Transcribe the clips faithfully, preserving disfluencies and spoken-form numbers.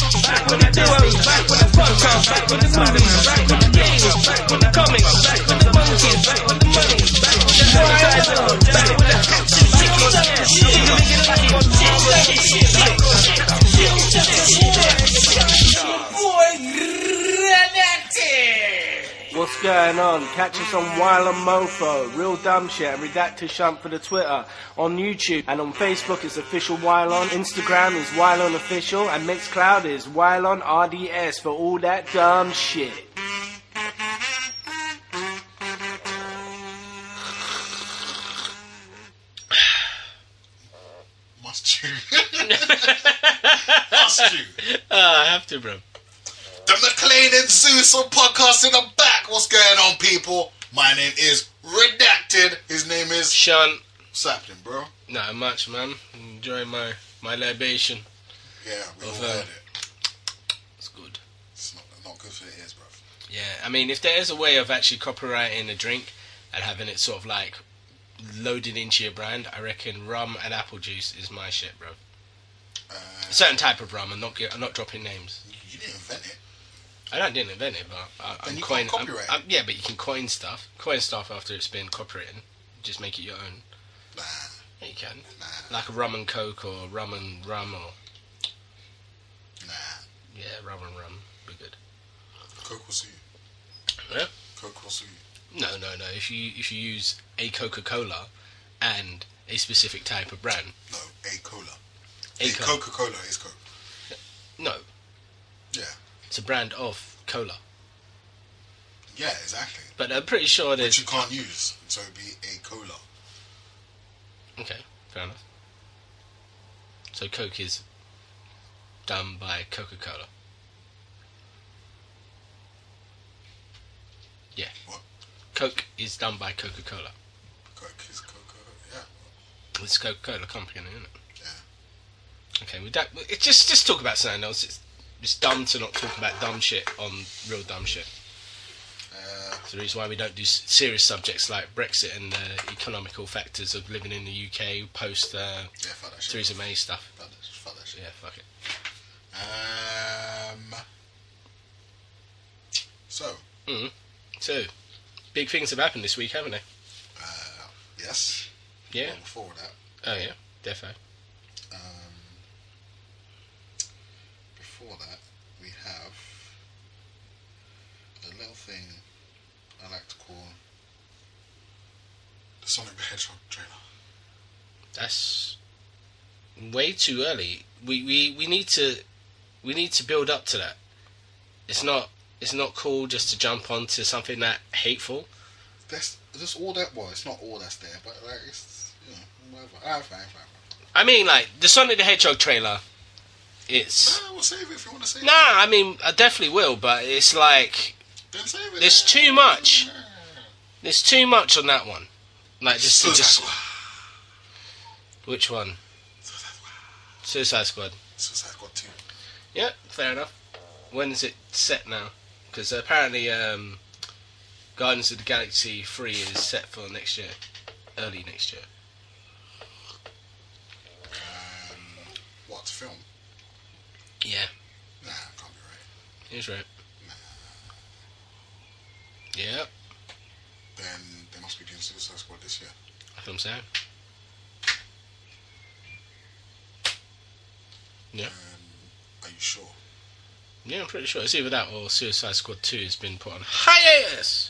back with the duos, back with the podcast, back with the movies, back with the games, back with the comics, back with the monkeys, back with the money, back with the advertising, back with the action, back with the What's going on? Catch us on Wild and Mofo, Real Dumb Shit, and Redacted Shunt for the Twitter. On YouTube and on Facebook it's Official Wylon. Instagram is Wylon Official, and Mixcloud is Wylon R D S for all that dumb shit. Must you? Must you? Uh, I have to, bro. The McLean and Zeus on podcast in the back. What's going on, people? My name is Redacted. His name is Sean. What's happening, bro? Not much, man. Enjoying my, my libation. Yeah, we Of, all uh, heard it. It's good. It's not, not good for the ears, bro. Yeah, I mean, if there is a way of actually copyrighting a drink and having it sort of like loaded into your brand, I reckon rum and apple juice is my shit, bro. Uh, A certain type of rum. I'm not. I'm not dropping names. you didn't invent it. I don't didn't invent it, but I, Then I'm you coin. can't copyright I'm, I'm, yeah, but you can coin stuff. Coin stuff after it's been copywritten. Just make it your own. Nah, Yeah, you can. nah, Like a rum and coke or rum and rum or nah. yeah, rum and rum. Be good. Coke will sue you. Yeah. Coke will sue you. No, no, no. If you if you use a Coca-Cola and a specific type of brand, No, a cola. a A Coke. Coca-Cola is Coke. No, Yeah. it's a brand of cola. Yeah, exactly. But I'm pretty sure Which there's. you can't use, so it'd be a cola. Okay, fair enough. So Coke is done by Coca-Cola. Yeah. What? Coke is done by Coca-Cola. Coke is Coca. Yeah. It's Coca-Cola company, isn't it? Yeah. Okay, we don't. It just just talk about something else. It's it's dumb to not talk about dumb shit on real dumb shit. Uh, It's the reason why we don't do s- serious subjects like Brexit and the economical factors of living in the U K post uh, yeah, fuck that shit. Theresa May stuff. Fuck that, fuck that shit. Yeah, fuck it. Um. So, Mm. So, big things have happened this week, haven't they? uh, yes. Yeah. Well, before that, Oh yeah, defo. um, before that, we have a little thing I like to call the Sonic the Hedgehog trailer. That's way too early. We, we we need to we need to build up to that. It's not it's not cool just to jump onto something that hateful. That's just all that. Well, it's not all that's there, but like it's you know whatever. Alright, fine, fine, fine. I mean, like the Sonic the Hedgehog trailer. It's Nah, we'll save it if you want to save nah. it. I mean, I definitely will, but it's like Then save it. there's too much. There's too much on that one. Like just to Suicide just Squad. which one? Suicide Squad. Suicide Squad. Suicide Squad two. Yeah, fair enough. When is it set now? Because apparently, um, Guardians of the Galaxy three is set for next year, early next year. Um, what to film? Yeah, Nah, can't be right. he's right. Yeah, Then they must be doing Suicide Squad this year. that's what I'm saying. Yeah, Um, are you sure? yeah, I'm pretty sure it's either that or Suicide Squad two has been put on hiatus.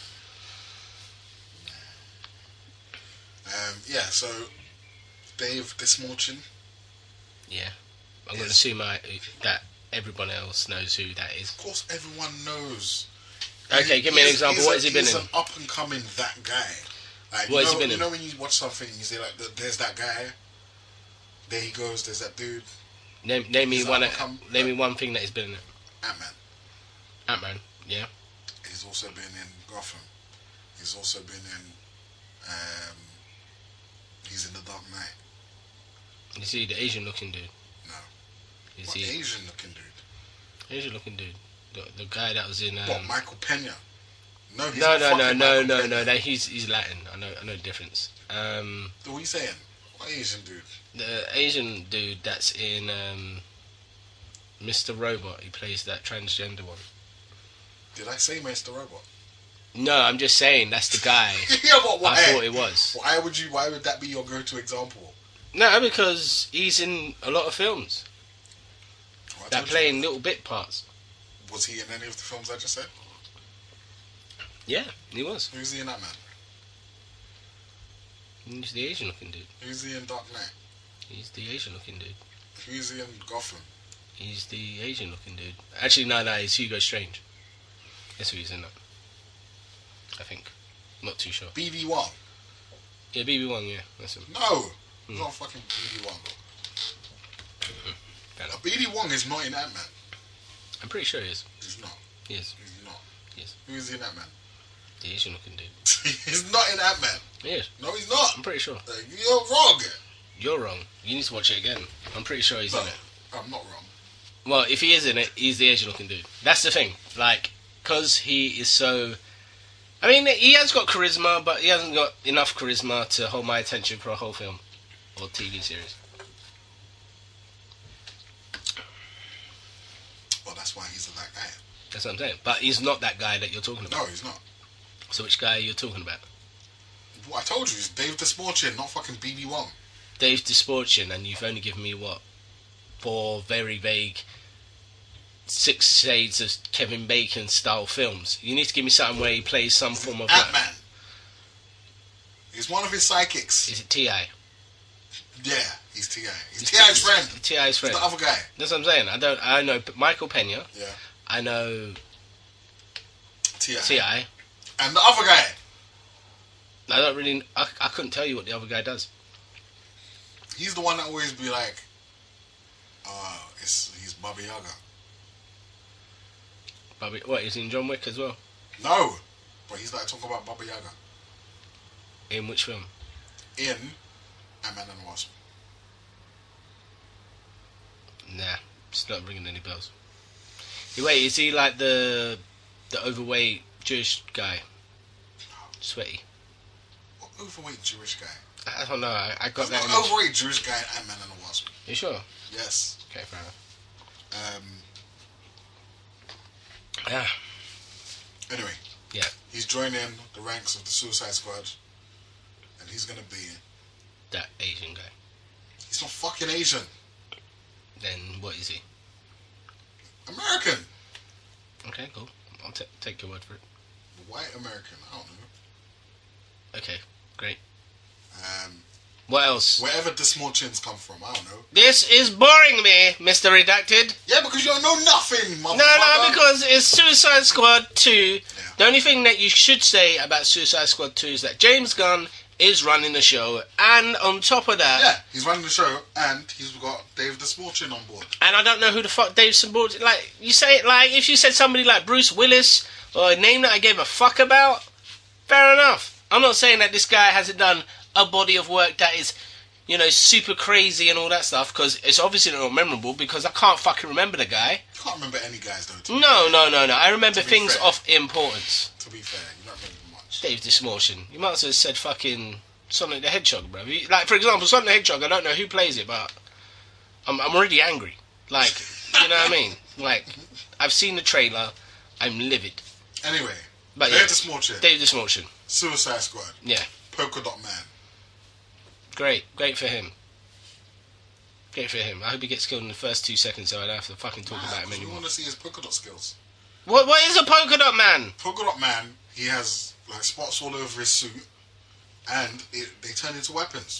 Um, yeah. So Dave Dismorchin. Yeah, I'm going to Yes. assume I, that everyone else knows who that is. Of course, everyone knows. Okay, He- give me an he's- example. he's What a- has he been he's in? an up and coming that guy. Like, What you has know, he been you in? know when you watch something, you say like, "There's that guy." There he goes. There's that dude. Name, name me He's one. up and come- Name me one thing that he's been in it. Ant Man. Ant Man. Yeah. He's also been in Gotham. He's also been in. Um, he's in The Dark Knight. Is he the Asian looking dude? No. Is What he Asian looking dude? Asian looking dude? The, the guy that was in. Um, What, Michael Pena? No, he's no, not no, no, fucking no, Michael no, Pena. no, no. He's he's Latin. I know, I know the difference. Um, What are you saying? What Asian dude? the Asian dude that's in um, Mister Robot. He plays that transgender one. Did I say Mister Robot? No, I'm just saying that's the guy. Yeah, but why? I thought it was. Why would you? Why would that be your go-to example? No, because he's in a lot of films Well, I that told play you. in little bit parts. Was he in any of the films I just said? Yeah, he was. Who's he in that man? He's the Asian looking dude. Who's he in Dark Knight? He's the Asian looking dude. Who's he in Gotham? He's the Asian looking dude. Actually, no, no, he's Hugo Strange. That's who he's in that. I think. Not too sure. B B one. Yeah, B B one, yeah, that's him. No, he's Hmm. not fucking B B one. Fair enough. B B one is not in Ant Man. I'm pretty sure he is. He's not. He is. He's not. Yes. Who's he in Ant Man? The Asian looking dude. He's not in Ant Man. He is. No, he's not. I'm pretty sure. Uh, You're wrong. You're wrong. You need to watch it again. I'm pretty sure he's No, in it. I'm not wrong. Well, if he is in it, he's the Asian looking dude. That's the thing. Like, because he is so... I mean, he has got charisma, but he hasn't got enough charisma to hold my attention for a whole film or T V series. Well, that's why he's that guy. That's what I'm saying. But he's not that guy that you're talking about. No, he's not. So which guy are you talking about? What I told you is Dave Dastmalchian, not fucking B B one. Dave Dastmalchian, and you've only given me, what, four very vague Six Shades of Kevin Bacon style films. You need to give me something where he plays some form of... Ant Man. He's one of his sidekicks. Is it T I? Yeah, he's T I. He's T I's friend. T I's friend. He's the other guy. That's what I'm saying. I don't. I know Michael Pena. Yeah. I know T I. T I. And the other guy. I don't really. I, I couldn't tell you what the other guy does. He's the one that always be like, uh, it's, he's Baba Yaga. Bobby, what, is he in John Wick as well? No, but he's like talking about Baba Yaga In which film? in Ant-Man and the Wasp. Nah, it's not ringing any bells. Hey, wait, is he like the the overweight Jewish guy? Sweaty. Overweight Jewish guy. I don't know. I, I got There's that. no image. overweight Jewish guy in Ant-Man and the Wasp. You sure? Yes. Okay, fair enough. Um. Yeah. Anyway. Yeah. He's joining the ranks of the Suicide Squad, and he's gonna be. That Asian guy. He's not fucking Asian. Then what is he? American. Okay, cool. I'll t- take your word for it. White American. I don't know. Okay, great. Um. What else? Wherever the small chins come from, I don't know. This is boring me, Mister Redacted. Yeah, because you don't know nothing, motherfucker. No, no, because it's Suicide Squad two. Yeah. The only thing that you should say about Suicide Squad two is that James Gunn is running the show, and on top of that... Yeah, he's running the show, and he's got Dave the Small Chin on board. And I don't know who the fuck Dave Smallchin... Like, you say it like, if you said somebody like Bruce Willis, or a name that I gave a fuck about, fair enough. I'm not saying that this guy hasn't done a body of work that is, you know, super crazy and all that stuff, because it's obviously not memorable, because I can't fucking remember the guy. You can't remember any guys, though. To be No, fair. no, no, no. I remember To be things fair. of importance. To be fair, you don't remember much. Dave Dastmalchian. You might as well have said fucking Sonic the Hedgehog, bro. You- Like, for example, Sonic the Hedgehog, I don't know who plays it, but I'm, I'm already angry. Like, you know what I mean? Like, I've seen the trailer, I'm livid. Anyway, But Dave yeah, the Small Chin, Dave Dastmalchian. Suicide Squad, Yeah, Polka Dot Man. great. Great for him. Great for him. I hope he gets killed in the first two seconds so I don't have to fucking talk about him You anymore. want to see his polka dot skills. What, what is a polka dot man? Polka Dot Man, he has like spots all over his suit, and it, they turn into weapons.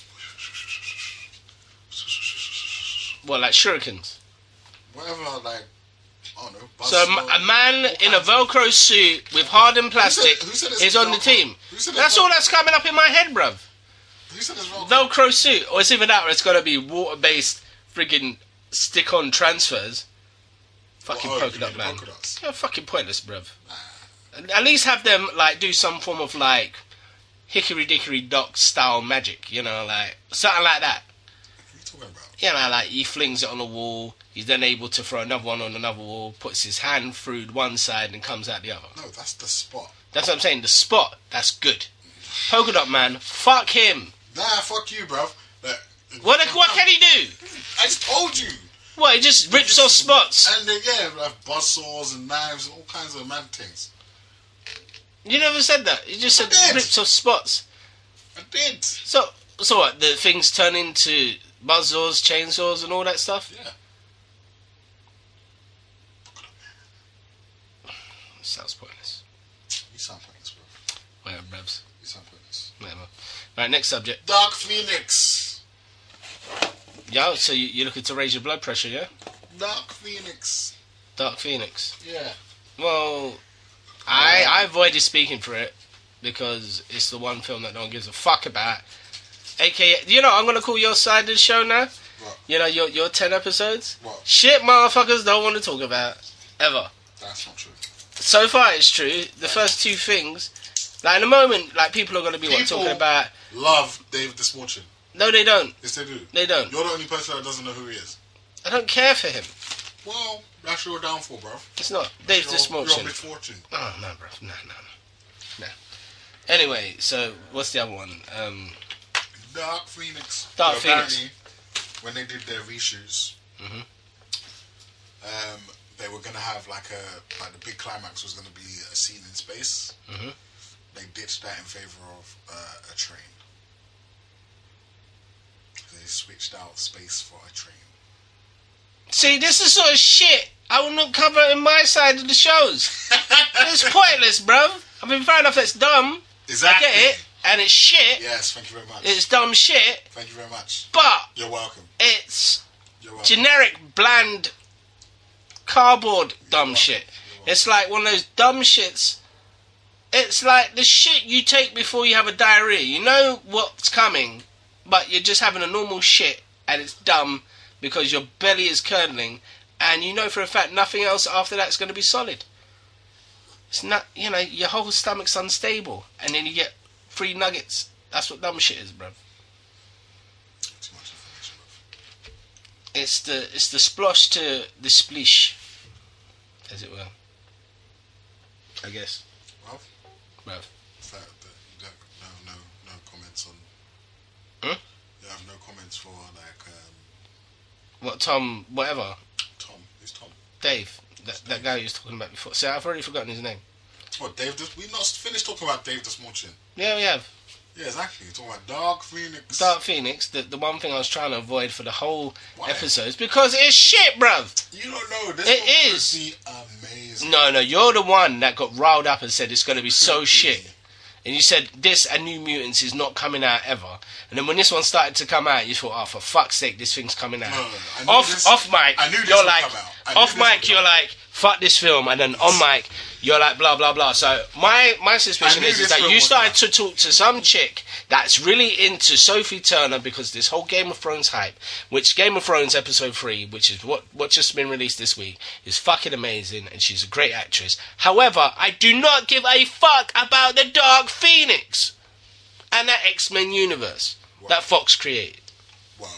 What, like shurikens? Whatever, like, I don't know. So a, buzzsaw, ma- a man all in a kinds of- Velcro suit with hardened plastic who said it's is on the Velcro? team. Who said it's That's all Velcro? that's coming up in my head, bruv. Who said it's wrong? Velcro suit, or it's even that, or it's got to be water-based friggin' stick-on transfers. Fucking Well, oh, polka you dot mean man. polka dots. Yeah, fucking pointless, bruv. At least have them like do some form of like hickory dickory dock style magic, you know, like something like that. What are you talking about? You know, like he flings it on the wall. He's then able to throw another one on another wall, puts his hand through one side and comes out the other. No, that's the spot. That's what I'm saying. The spot, that's good. Polka dot man, fuck him. Nah, fuck you, bruv. Like, What what can he do? I just told you. What? It just rips off spots. And they, yeah, like buzzsaws and knives and all kinds of mad things. You never said that. You just said I did. rips off spots. I did. So, so what? The things turn into buzzsaws, chainsaws, and all that stuff. Yeah. Sounds pointless. You sound pointless, bro. Whatever, brevs. You sound pointless. Whatever. Right, next subject. Dark Phoenix. Yo, so you, you're looking to raise your blood pressure, yeah? Dark Phoenix. Dark Phoenix. Yeah. Well, I I avoided speaking for it because it's the one film that no one gives a fuck about. A K A, you know, I'm gonna call your side of the show now. What? You know, your your ten episodes. What? Shit, motherfuckers don't want to talk about ever. That's not true. So far, it's true. The first two things, like in a moment, like people are gonna be what, People- talking about. Love Dave Disfortune. No, they don't. Yes, they do. They don't. You're the only person that doesn't know who he is. I don't care for him. Well, that's your downfall, bro. It's not Dave Your, Disfortune. your misfortune. Oh no, bro. No, no, no, no. Anyway, so what's the other one? Um, Dark Phoenix. Dark So Phoenix. apparently, when they did their reshoots, Mhm. um, they were gonna have like a like the big climax was gonna be a scene in space. Mhm. They ditched that in favor of uh, a train. They switched out space for a train. See, this is sort of shit I will not cover in my side of the shows. It's pointless, bruv. I mean, fair enough, that's dumb. Exactly. I get it, and it's shit. Yes, thank you very much. It's dumb shit, Thank you very much. but You're welcome. it's You're welcome. generic, bland, cardboard dumb shit. It's like one of those dumb shits. It's like the shit you take before you have a diarrhea. You know what's coming, but you're just having a normal shit, and it's dumb because your belly is curdling, and you know for a fact nothing else after that's going to be solid. It's not, you know, your whole stomach's unstable, and then you get free nuggets. That's what dumb shit is, bruv. Too much information, bro. It's the it's the splosh to the splish, as it were. I guess, Well, bruv. is that, that you don't, no, no, no comments on. Huh? You have no comments for like um, What Tom? Whatever. Tom. Who's Tom? Dave. That that guy you was talking about before. See, I've already forgotten his name. What, Dave? Dis- we not finished talking about Dave Disfortune. Yeah, we have. Yeah, exactly. You're talking about Dark Phoenix. Dark Phoenix, the, the one thing I was trying to avoid for the whole Why? episodes, because it's shit, bruv. You don't know. This It film is. could be amazing. No, no, you're the one that got riled up and said it's going to be so Could be. shit. And you said this and New Mutants is not coming out ever. And then when this one started to come out, you thought, oh, for fuck's sake, this thing's coming out. No, no, no. I knew Off, this- off mic, I knew this you're would like, come out. I knew off this would mic, come you're out. like, fuck this film. And then on mic, you're like, blah, blah, blah. So my, my suspicion I knew is, is this that film you would started come to talk to some chick that's really into Sophie Turner because this whole Game of Thrones hype, which Game of Thrones episode three, which is what, what just been released this week, is fucking amazing and she's a great actress. However, I do not give a fuck about the Dark Phoenix and that X-Men universe Wow. that Fox created. Well,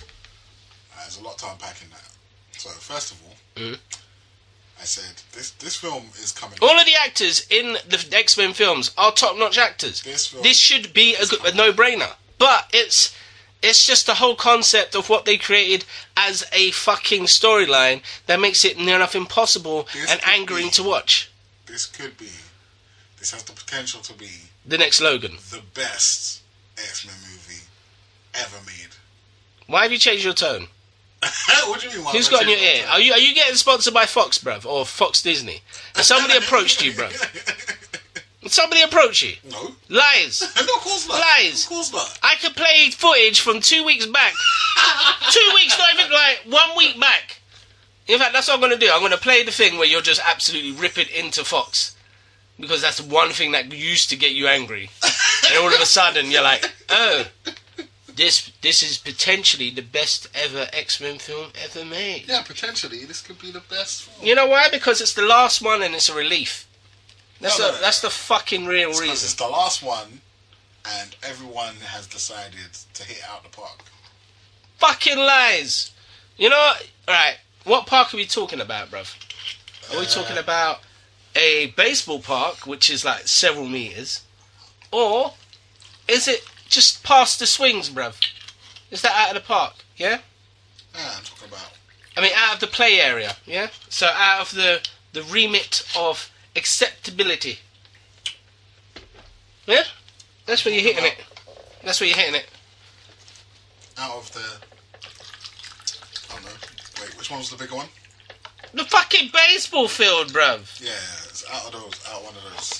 uh, there's a lot to unpack in that. So first of all, Mhm. I said this this film is coming. All of the actors in the X-Men films are top-notch actors. This film This should be a, is good, a coming. no-brainer. But it's it's just the whole concept of what they created as a fucking storyline that makes it near enough impossible This and could angering be- to watch. This could be. This has the potential to be The next Logan. the best X-Men movie ever made. Why have you changed your tone? What do you mean? why Who's am I got in your changing ear? my Are you are you getting sponsored by Fox, bruv, or Fox Disney? And somebody approached you, bruv. Somebody approached you. No. Lies. No, of course not. Lies. Of course not. I could play footage from two weeks back. two weeks, not even like one week back. In fact, that's what I'm going to do. I'm going to play the thing where you're just absolutely ripping into Fox. Because that's the one thing that used to get you angry. And all of a sudden, you're like, oh, this this is potentially the best ever X-Men film ever made. Yeah, potentially this could be the best film. You know why? Because it's the last one and it's a relief. That's, No, no, the, no. that's the fucking real It's 'cause reason. it's the last one, and everyone has decided to hit it out the park. Fucking lies. You know, right, what park are we talking about, bruv? Are we Uh, talking about a baseball park, which is like several meters? Or is it just past the swings, bruv? Is that out of the park? Yeah? Ah, I'm talking about I mean, out of the play area, yeah? So out of the, the remit of acceptability. Yeah? That's where you're hitting it. That's where you're hitting it. Out of the... I don't know. Wait, which one was the bigger one? The fucking baseball field, bruv. Yeah, it's out of those. Out one of those.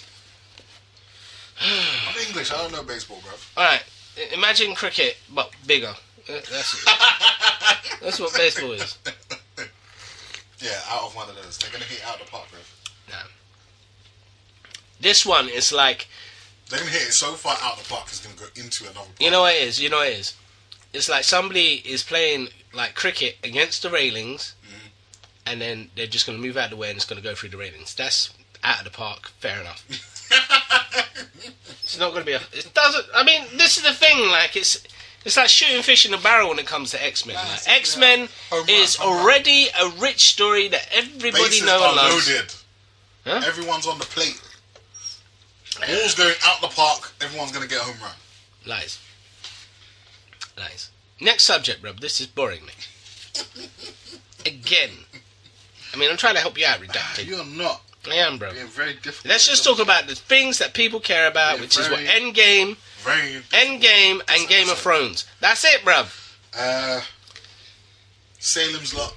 I'm English. I don't know baseball, bruv. Alright, imagine cricket, but bigger. That's, that's what baseball is. Yeah, out of one of those. They're going to hit out the park, bruv. No. This one is like... They're going to hit it so far out the park, it's going to go into another park. You know what it is? You know what it is? It's like somebody is playing like cricket against the railings, mm. and then they're just going to move out of the way and it's going to go through the railings. That's out of the park. Fair enough. It's not going to be a... It doesn't... I mean, this is the thing, like, it's... It's like shooting fish in a barrel when it comes to X-Men. Like, X-Men yeah. is run, already a rich story that everybody Bases knows are and loves. loaded. Huh? Everyone's on the plate. Ball's going out the park. Everyone's going to get a home run. Lies. Lies. Next subject, bruv. This is boring me. Again. I mean, I'm trying to help you out, Redacted. You're not. I am, bro. Being very difficult. Let's just talk about the things that people care about, Being which very, is what Endgame, very Endgame, and Game of Thrones. That's it, bruv. Uh, Salem's Lot.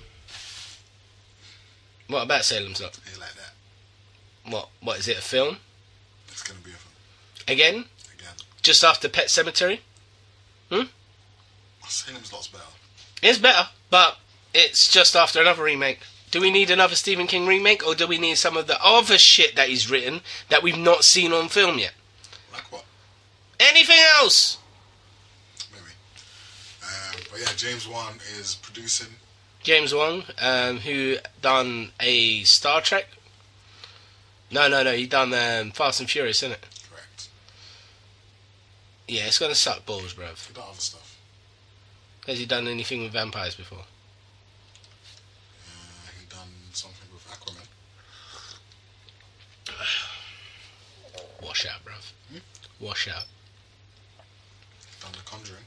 What about Salem's Lot? Yeah, like that. What? What is it? A film? It's going to be a film. Again? Again. Just after Pet Sematary? Hmm? Salem's Lot's better. It's better, but it's just after another remake. Do we need another Stephen King remake, or do we need some of the other shit that he's written that we've not seen on film yet? Like what? Anything else? Maybe. Um, but yeah, James Wan is producing. James Wan, um, who done a Star Trek. No, no, no, he done um, Fast and Furious, isn't it? Correct. Yeah, it's gonna suck balls, bruv. He done other stuff. Has he done anything with vampires before? Uh, he done something with Aquaman. Wash out, bruv. Hmm? Wash out. Done The Conjuring.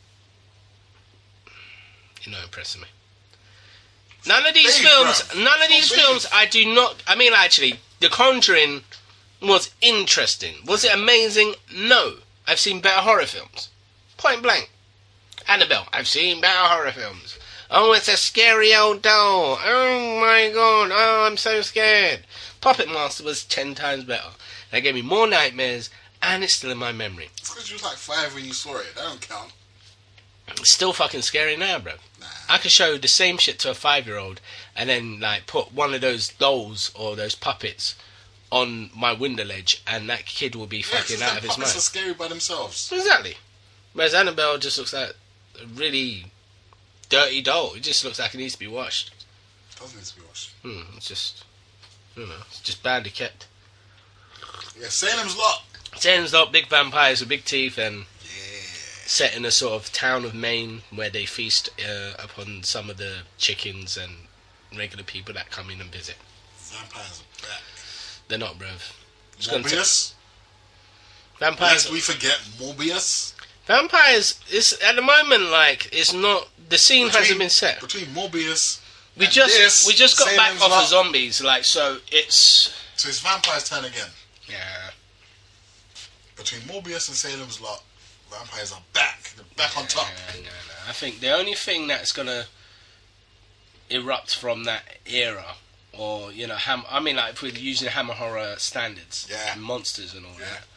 You're not impressing me. None of these Big, films, bruv. none of these Big. films, I do not. I mean, actually, The Conjuring was interesting. Was it amazing? No. I've seen better horror films. Point blank. Annabelle. I've seen better horror films. Oh, it's a scary old doll. Oh my god. Oh, I'm so scared. Puppet Master was ten times better. That gave me more nightmares, and it's still in my memory. It's because you was like five when you saw it. That don't count. It's still fucking scary now, bro. Nah. I could show the same shit to a five-year-old and then, like, put one of those dolls or those puppets on my window ledge, and that kid will be Yeah, fucking 'cause out them of his puppets mind. are scary by themselves. Exactly. Whereas Annabelle just looks like a really dirty doll. It just looks like it needs to be washed. Doesn't need to be watched. Hmm, it's just, I don't know, it's just badly kept. Yeah, Salem's Lot. Salem's Lot, big vampires with big teeth, and Yeah. set in a sort of town of Maine where they feast uh, upon some of the chickens and regular people that come in and visit. Vampires are back. They're not, bruv. Just gonna t- Morbius. vampires. Lest we forget Morbius. Vampires is at the moment like it's not. The scene Between- hasn't been set. Between Morbius We and just this, we just got back Salem's off Lot. of zombies, like so. It's So it's Vampire's turn again. yeah. Between Morbius and Salem's Lot, vampires are back. They're back on top. No, no, no. I think the only thing that's gonna erupt from that era, or you know, ham- I mean, like if we're using Hammer horror standards, Yeah. and monsters and all Yeah. that.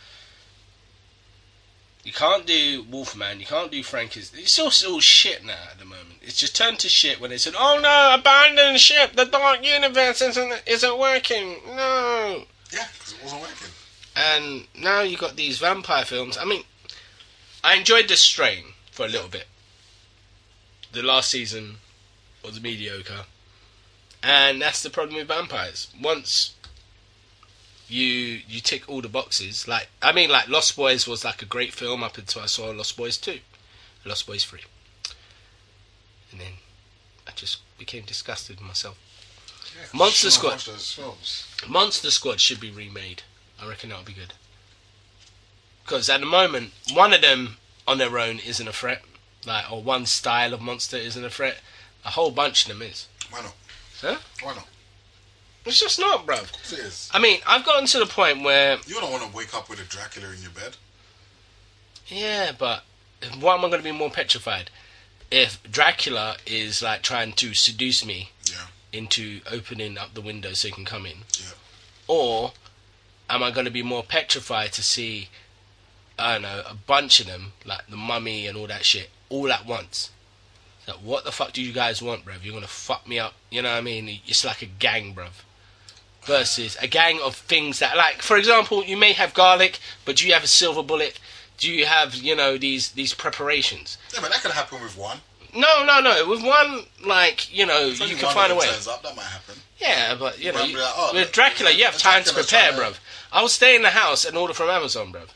You can't do Wolfman. You can't do Frankenstein. It's all, it's all shit now at the moment. It's just turned to shit when they said, "Oh no, abandon ship. The Dark Universe isn't isn't working." No. Yeah, because it wasn't working. And now you got these vampire films. I mean, I enjoyed The Strain for a little bit. The last season was mediocre, and that's the problem with vampires. Once you you tick all the boxes, like I mean, like Lost Boys was like a great film up until I saw Lost Boys two, Lost Boys three, and then I just became disgusted with myself. Yeah, 'cause Monster you shouldn't Squad. watch those films. Monster Squad should be remade. I reckon that would be good. Because at the moment, one of them on their own isn't a threat. Like, or one style of monster isn't a threat. A whole bunch of them is. Why not? Huh? Why not? It's just not, bruv. Of course it is. I mean, I've gotten to the point where... You don't want to wake up with a Dracula in your bed. Yeah, but why am I going to be more petrified? If Dracula is, like, trying to seduce me Yeah. into opening up the window so he can come in. Yeah. Or am I going to be more petrified to see, I don't know, a bunch of them, like the Mummy and all that shit, all at once? Like, what the fuck do you guys want, bruv? You're going to fuck me up? You know what I mean? It's like a gang, bruv. Versus a gang of things that, like, for example, you may have garlic, but do you have a silver bullet? Do you have, you know, these these preparations? Yeah, but that could happen with one. No, no, no. With one, like, you know, If only you can one find a of way. them turns up, that might happen. Yeah, but, you know, might be you, like, oh, with look, Dracula, you have the time to Dracula's prepare, trying bruv. I'll stay in the house and order from Amazon, bruv.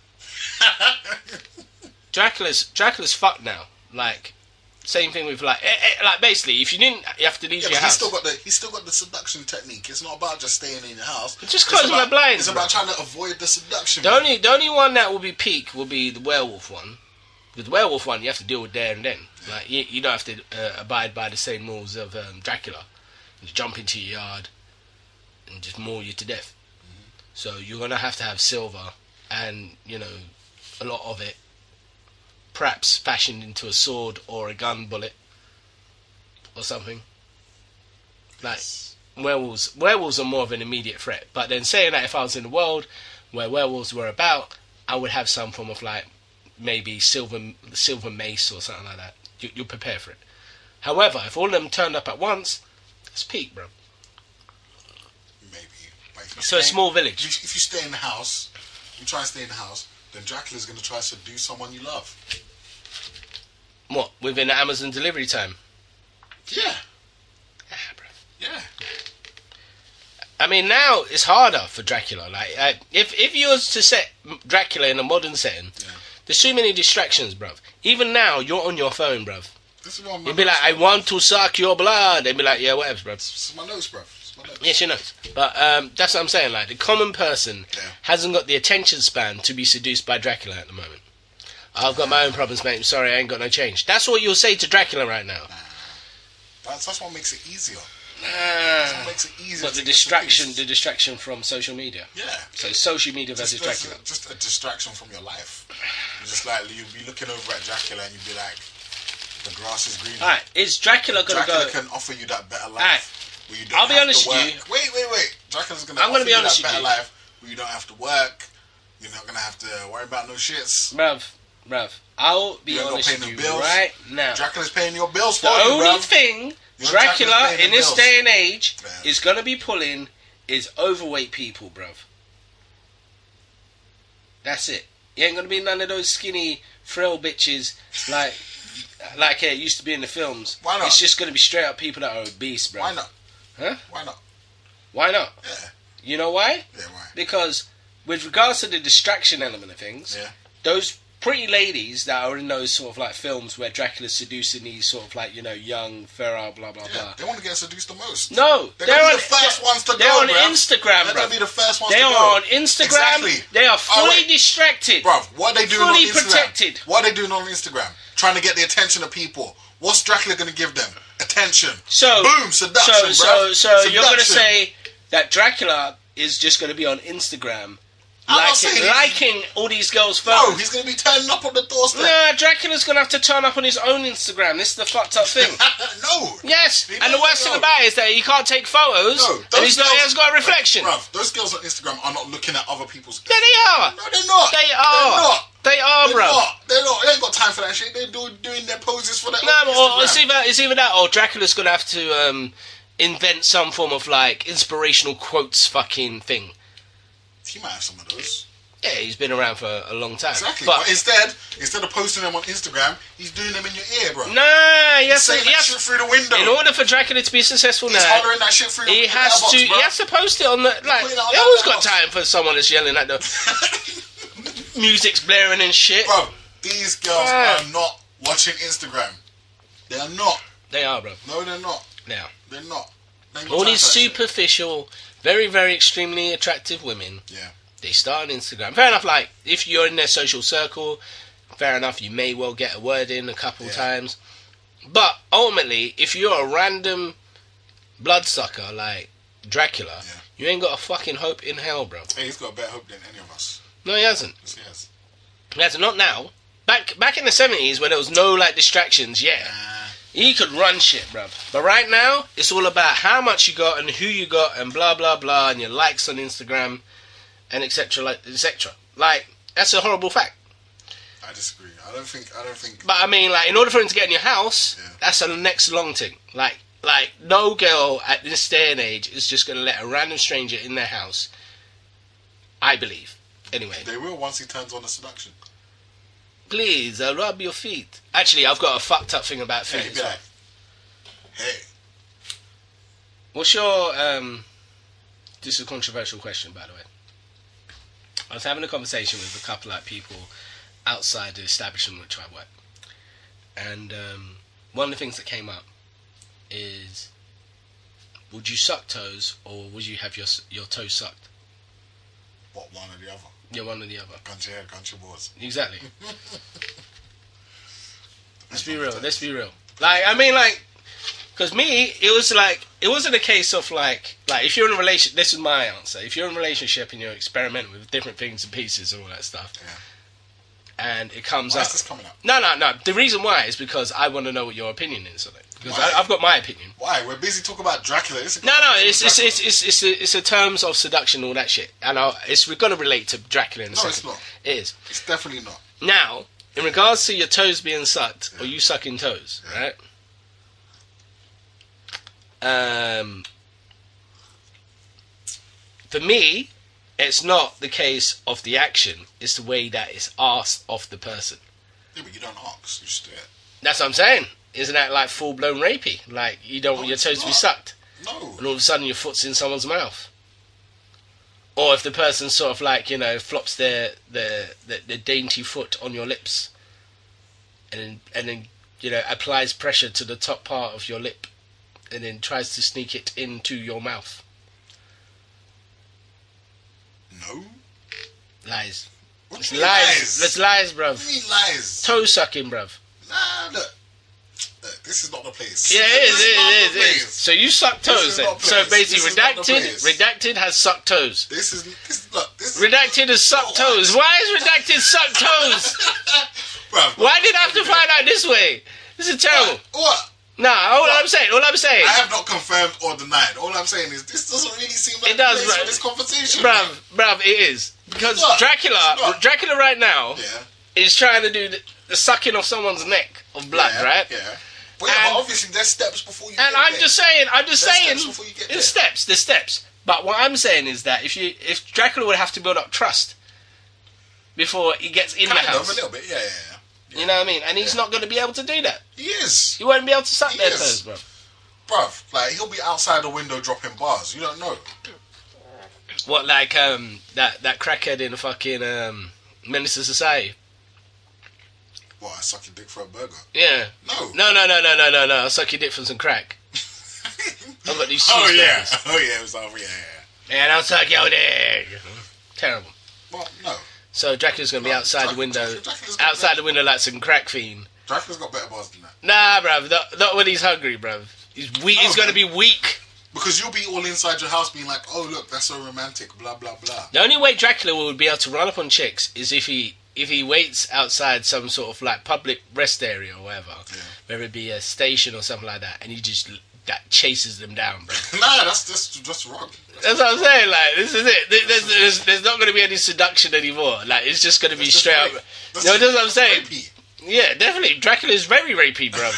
Dracula's Dracula's fucked now. Like, same thing with, like, eh, eh, like basically, if you didn't, you have to leave Yeah, your but he's house. still got the he's still got the seduction technique. It's not about just staying in your house. Just It's closing my about- blinds, It's about bro. trying to avoid the seduction. The only, the only one that will be peak will be the werewolf one. With the werewolf one, you have to deal with there and then. Like, you, you don't have to uh, abide by the same rules of um, Dracula. You just jump into your yard and just maul you to death. Mm-hmm. So you're gonna have to have silver and, you know, a lot of it, perhaps fashioned into a sword or a gun bullet or something. Like, werewolves, werewolves are more of an immediate threat. But then saying that, if I was in a world where werewolves were about, I would have some form of, like, maybe silver silver mace or something like that. You, you'll prepare for it. However, if all of them turned up at once, it's peak, bro. Maybe. But if you So a stay- small village. If you, if you stay in the house, you try and stay in the house, then Dracula's going to try to seduce someone you love. What, within the Amazon delivery time? Yeah. Ah, bro. Yeah. I mean, now it's harder for Dracula. Like, uh, if if you was to set Dracula in a modern setting, Yeah. there's too many distractions, bruv. Even now, you're on your phone, bruv. This is one of my You'd be like, notes, I bruv. want to suck your blood. They'd be like, yeah, whatever, bruv. This is my notes, bruv. This is my notes. Yes, she knows. But um, that's what I'm saying. Like, the common person Yeah. hasn't got the attention span to be seduced by Dracula at the moment. I've got my own problems, mate. I'm sorry, I ain't got no change. That's what you'll say to Dracula right now. That's, that's what makes it easier. That's what Ah. makes it easier. But to the get distraction, the seduced. distraction from social media. Yeah. So social media versus Just, Dracula. just, just a distraction from your life. It's just like you'd be looking over at Dracula and you'd be like, the grass is greener. Alright, is Dracula gonna Dracula go? can offer you that better life. Alright. Where you don't I'll be have honest to with work. you. Wait, wait, wait. Dracula's gonna I'm offer gonna be you honest that with better you. life where you don't have to work. You're not gonna have to worry about no shits. Bruv, bruv, I'll be You ain't gonna honest pay with no you bills. right now. Dracula's paying your bills for The you, only bruv. thing Your Dracula Dracula's paying in the this bills. day and age Yeah. is gonna be pulling is overweight people, bruv. That's it. You ain't gonna be none of those skinny, frail bitches like like it used to be in the films. Why not? It's just gonna be straight up people that are obese, bruv. Why not? Huh? Why not? Why not? Yeah. You know why? Yeah, why? Because with regards to the distraction element of things, Yeah. those pretty ladies that are in those sort of like films where Dracula's seducing these sort of like, you know, young, feral, blah blah Yeah. blah. They want to get seduced the most. No, They're, they're, gonna on be the first ones to they're go, on bruv. Instagram, They're bro. gonna be the first ones They to go. are on Instagram. Exactly. They are Oh, fully wait. distracted. Bruv, what are they doing Fully on Instagram? protected. What are they doing on Instagram? Trying to get the attention of people. What's Dracula going to give them? Attention. So Boom, seduction, So bruv. so so you're gonna Seduction. say that Dracula is just gonna be on Instagram, I'm not liking, saying he- liking all these girls' No, photos. he's going to be turning up on the doorstep. Nah, Dracula's gonna have to turn up on his own Instagram. This is the fucked up thing. No. Yes, He and the doesn't worst thing know. about it is that he can't take photos, No, and those he's not, he girls- has got a reflection. Bruv, those girls on Instagram are not looking at other people's... Yeah, they are. No, they're not. They They're are. not. They are, They're bro. not. They're not. They ain't got time for that shit. They're do, doing their poses for their No, own but or, Instagram. it's either it's either that or Dracula's gonna have to um, invent some form of like inspirational quotes fucking thing. He might have some of those. Yeah, he's been around for a long time. Exactly. But, But instead, instead of posting them on Instagram, he's doing them in your ear, bro. nah, he has to. Saying He that has, shit through the window. in order for Dracula to be successful He's now, hollering that shit through he the has letterbox, to. bro. He has to post it on the like. put it on He that always got letterbox. time for someone that's yelling at the music's blaring and shit. Bro, these girls Yeah. are not watching Instagram. They are not. They are, bro. No, they're not. Now, They're not. They ain't got all time these for that shit. superficial, very, very extremely attractive women. Yeah. They start on Instagram. Fair enough, like, if you're in their social circle, fair enough, you may well get a word in a couple Yeah. times. But, ultimately, if you're a random bloodsucker like Dracula, Yeah. you ain't got a fucking hope in hell, bro. Hey, he's got a better hope than any of us. No, he hasn't. Yes, he has. He hasn't. Not now. Back back in the seventies, when there was no like distractions, yeah, Nah. he could run shit, bro. But right now, it's all about how much you got and who you got and blah blah blah and your likes on Instagram and et cetera like et cetera. Like that's a horrible fact. I disagree. I don't think. I don't think. But I mean, like, in order for him to get in your house, Yeah. that's a next long thing. Like, like no girl at this day and age is just gonna let a random stranger in their house. I believe. Anyway, They will once he turns on the seduction. please, I'll rub your feet. Actually, I've got a fucked up thing about Hey, feet. he'd as be well. like, hey, What's your um? This is a controversial question, by the way. I was having a conversation with a couple like people outside the establishment which I work, and um, one of the things that came up is, would you suck toes or would you have your your toes sucked? what, one or the other? Yeah, one or the other. Country head, country balls. Exactly. Let's be real. Let's be real. Like, I mean, like, because me, it was like, it wasn't a case of like, like if you're in a relation. This is my answer. If you're in a relationship and you're experimenting with different things and pieces and all that stuff, Yeah. and it comes Why up. is this coming up? No, no, no. The reason why is because I want to know what your opinion is on it. Because Why? I, I've got my opinion. Why? We're busy talking about Dracula. This is No, no, it's it's it's it's it's, a, it's a terms of seduction, all that shit, and I'll, it's we're gonna relate to Dracula in a No, second. it's not. It is. It's definitely not. Now, in regards to your toes being sucked, or you sucking toes, Yeah. right? Um, for me, it's not the case of the action; it's the way that it's asked of the person. Yeah, but you don't ask. You just do it. That's what I'm saying. Isn't that like full blown rapey? Like you don't No, want your it's toes to be not. sucked, No. and all of a sudden your foot's in someone's mouth. Or if the person sort of like, you know, flops their their their, their dainty foot on your lips, and then and then you know applies pressure to the top part of your lip, and then tries to sneak it into your mouth. No. Lies. What It's do you mean lies. lies? That's lies, What bruv. do you mean lies? Toe sucking, bruv. Nah, look. Look, this is not the place. Yeah, it is. This It not is. the It is. It is. place. So you suck This toes is then. not So place. basically, This is not the redacted. place. Redacted has sucked toes. This is this. Look, this is Redacted has sucked Oh, toes. Why is redacted sucked toes? Bruv, Why did I have to find out this way? This is terrible. What? What? Nah, all I'm saying, all I'm saying, I have not confirmed or denied. All I'm saying is this doesn't really seem like It does, the place bruv. for this conversation. bruv, bruv, it is because It's not. Dracula, It's not. Dracula right now Yeah. is trying to do the, the sucking of someone's neck of blood, yeah, right? Yeah. But, yeah, And- but obviously there's steps before you And get I'm there. just saying, I'm just There's saying, steps before you get there's there. steps, there's steps. But what I'm saying is that if you, if Dracula would have to build up trust before he gets in kind the of, house, a little bit, yeah, yeah, yeah. you know what I mean? And he's Yeah. not going to be able to do that. He is. He won't be able to suck He their is. toes, bro. Bruv, like, he'll be outside the window dropping bars. You don't know. What, like um that that crackhead in the fucking um Menace to Society? What, I suck your dick for a burger? Yeah. No. No, no, no, no, no, no, no. I'll suck your dick for some crack. I've got these Oh, yeah. cheeseburgers. Oh, yeah, it was over, yeah, yeah. And I'll suck your dick. Terrible. Well, no. So Dracula's gonna be No, outside the Drac- window, Drac- Dracula's got outside better- the window like some crack fiend. Dracula's got better bars than that. Nah, bruv, not, not when he's hungry, bruv. He's weak. No, he's gonna man. be weak. Because you'll be all inside your house being like, oh, look, that's so romantic, blah, blah, blah. The only way Dracula would be able to run up on chicks is if he if he waits outside some sort of like public rest area or whatever, Yeah. whether it be a station or something like that, and he just that chases them down, bro. Nah, that's just, just wrong. That's what I'm saying. Like this is it. There- There's, there's, there's not going to be any seduction anymore. Like it's just going to be That's just straight rape. up. That's No, just that's what I'm saying. rapey. Yeah, definitely. Dracula is very rapey, bro.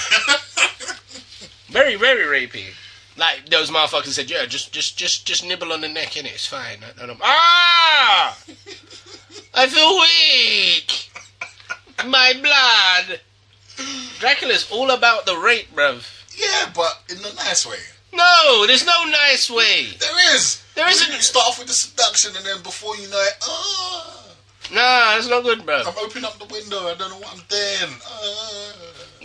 Very, very rapey. Like those motherfuckers said, yeah, just, just, just, just nibble on the neck, innit? It's fine. And I'm, ah, I feel weak. My blood. Dracula's all about the rape, bruv. Yeah, but in a nice way. No, there's no nice way. There is. There When isn't. You start off with the seduction, and then before you know it, ah, Nah, that's not good, bruv. I'm opening up the window. I don't know what I'm doing. Ah.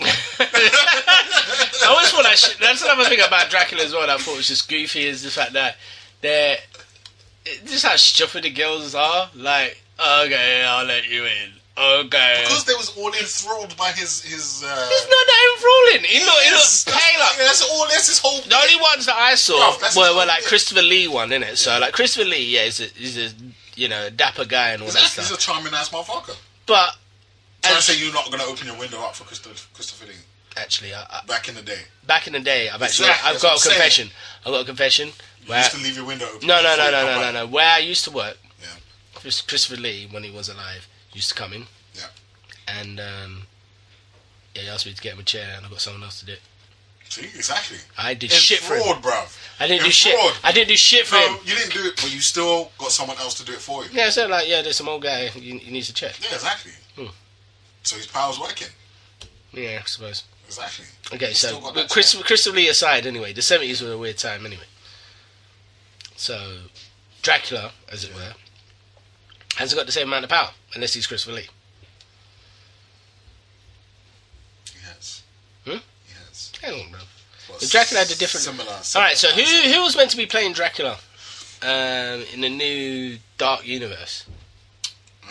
I always thought that shit, that's another thing about Dracula as well that I thought was just goofy is the fact that they're just how stupid the girls are. Like, okay, I'll let you in. Okay. Because they was all enthralled by his his. Uh, It's not that enthralling. He looked, he yes, looked that's, pale up. that's all. That's his whole. The only ones that I saw Bruv, that's were, his were whole like thing. Christopher Lee one, innit? So like Christopher Lee, yeah, he's a, he's a you know dapper guy and all Exactly, that he's a stuff. charming ass motherfucker. But Trying to as- say you're not gonna open your window up for Christopher Christopher Lee actually, I, I, back in the day. back in the day, I've actually Exactly, I've that's got a what I'm saying. confession. I've got a confession. You Where, used to leave your window open. no, no, before no, you no, come no, back. no, no. Where I used to work, Yeah. Chris- Christopher Lee, when he was alive, used to come in. Yeah. And um, yeah, he asked me to get him a chair, and I got someone else to do it. See, exactly. I did In shit for him. fraud, bruv. I didn't do In shit. fraud. I didn't do shit for No, him. you didn't do it, but you still got someone else to do it for you. Yeah, so like, yeah, there's some old guy. He, he needs a check. Yeah, exactly. Hmm. So his power's working. Yeah, I suppose. Exactly. Okay, You so still got but that Chris, check. Christopher Lee aside, anyway, the seventies were a weird time, anyway. So Dracula, as it were, hasn't got the same amount of power unless he's Christopher Lee. He has. Hmm? He has. Hang on, bro. But The Dracula had a different. Similar. All similar right, so who concept. who was meant to be playing Dracula um, in the new Dark Universe? Um,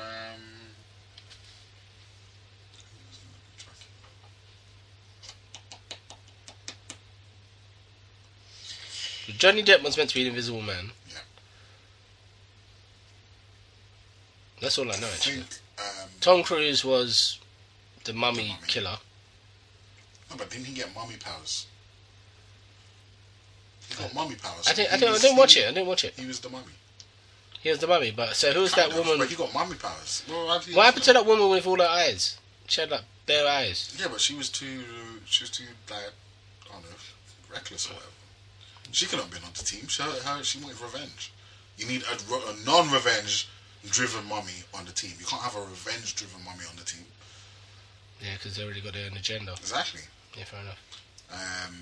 Johnny Depp was meant to be the Invisible Man. Yeah. That's all I know, I actually. think. Um, Tom Cruise was the mummy, The mummy. killer. no, but didn't he get mummy powers? He got mummy powers. I didn't. I He didn't, I was- didn't watch he- it. I didn't watch it. He was the mummy. He was the mummy, but so who was Kind that of, woman? But he got mummy powers. Well, how did he What use happened to them? that woman with all her eyes? She had like bare eyes. Yeah, but she was too. She was too like I don't know, reckless or whatever. She could have been on the team. She, her, she wanted revenge. You need a, a non-revenge driven mummy on the team. You can't have a revenge driven mummy on the team. Yeah, because they already got their own agenda. Exactly. Yeah, fair enough. Um,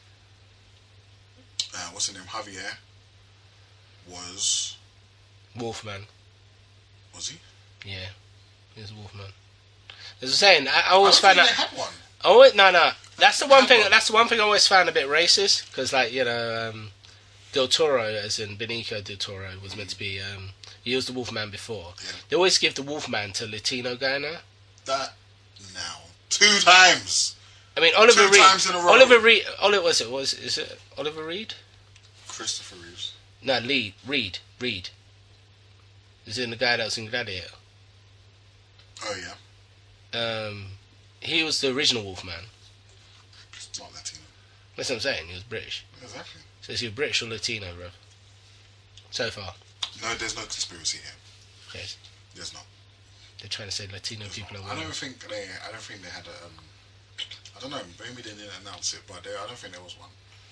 uh, what's her name? Javier was Wolfman. was he? Yeah, he was Wolfman. As I was saying, I, I always I found don't that. think they had one. Oh no, no, that's the one Had thing. one. That's the one thing I always found a bit racist because, like, you know, um, Del Toro, as in Benicio Del Toro, was meant to be. Um, he was the Wolfman before. Yeah. They always give the Wolfman to Latino guy now. That now two times. I mean, Oliver Two Reed. times in a row. Oliver Reed. Oliver was it? Was is it Oliver Reed? Christopher Reeves. No, Lee Reed. Reed. Is in the guy that was in Gladiator. Oh yeah. Um, he was the original Wolfman. It's not Latino. That's what I'm saying. He was British. Exactly. So is he British or Latino, bro? So far, No, there's no conspiracy here. yes. There's not. They're trying to say Latino people are I don't women. think they. I don't think they had a. Um, I don't know. Maybe they didn't announce it, but they, I don't think there was one.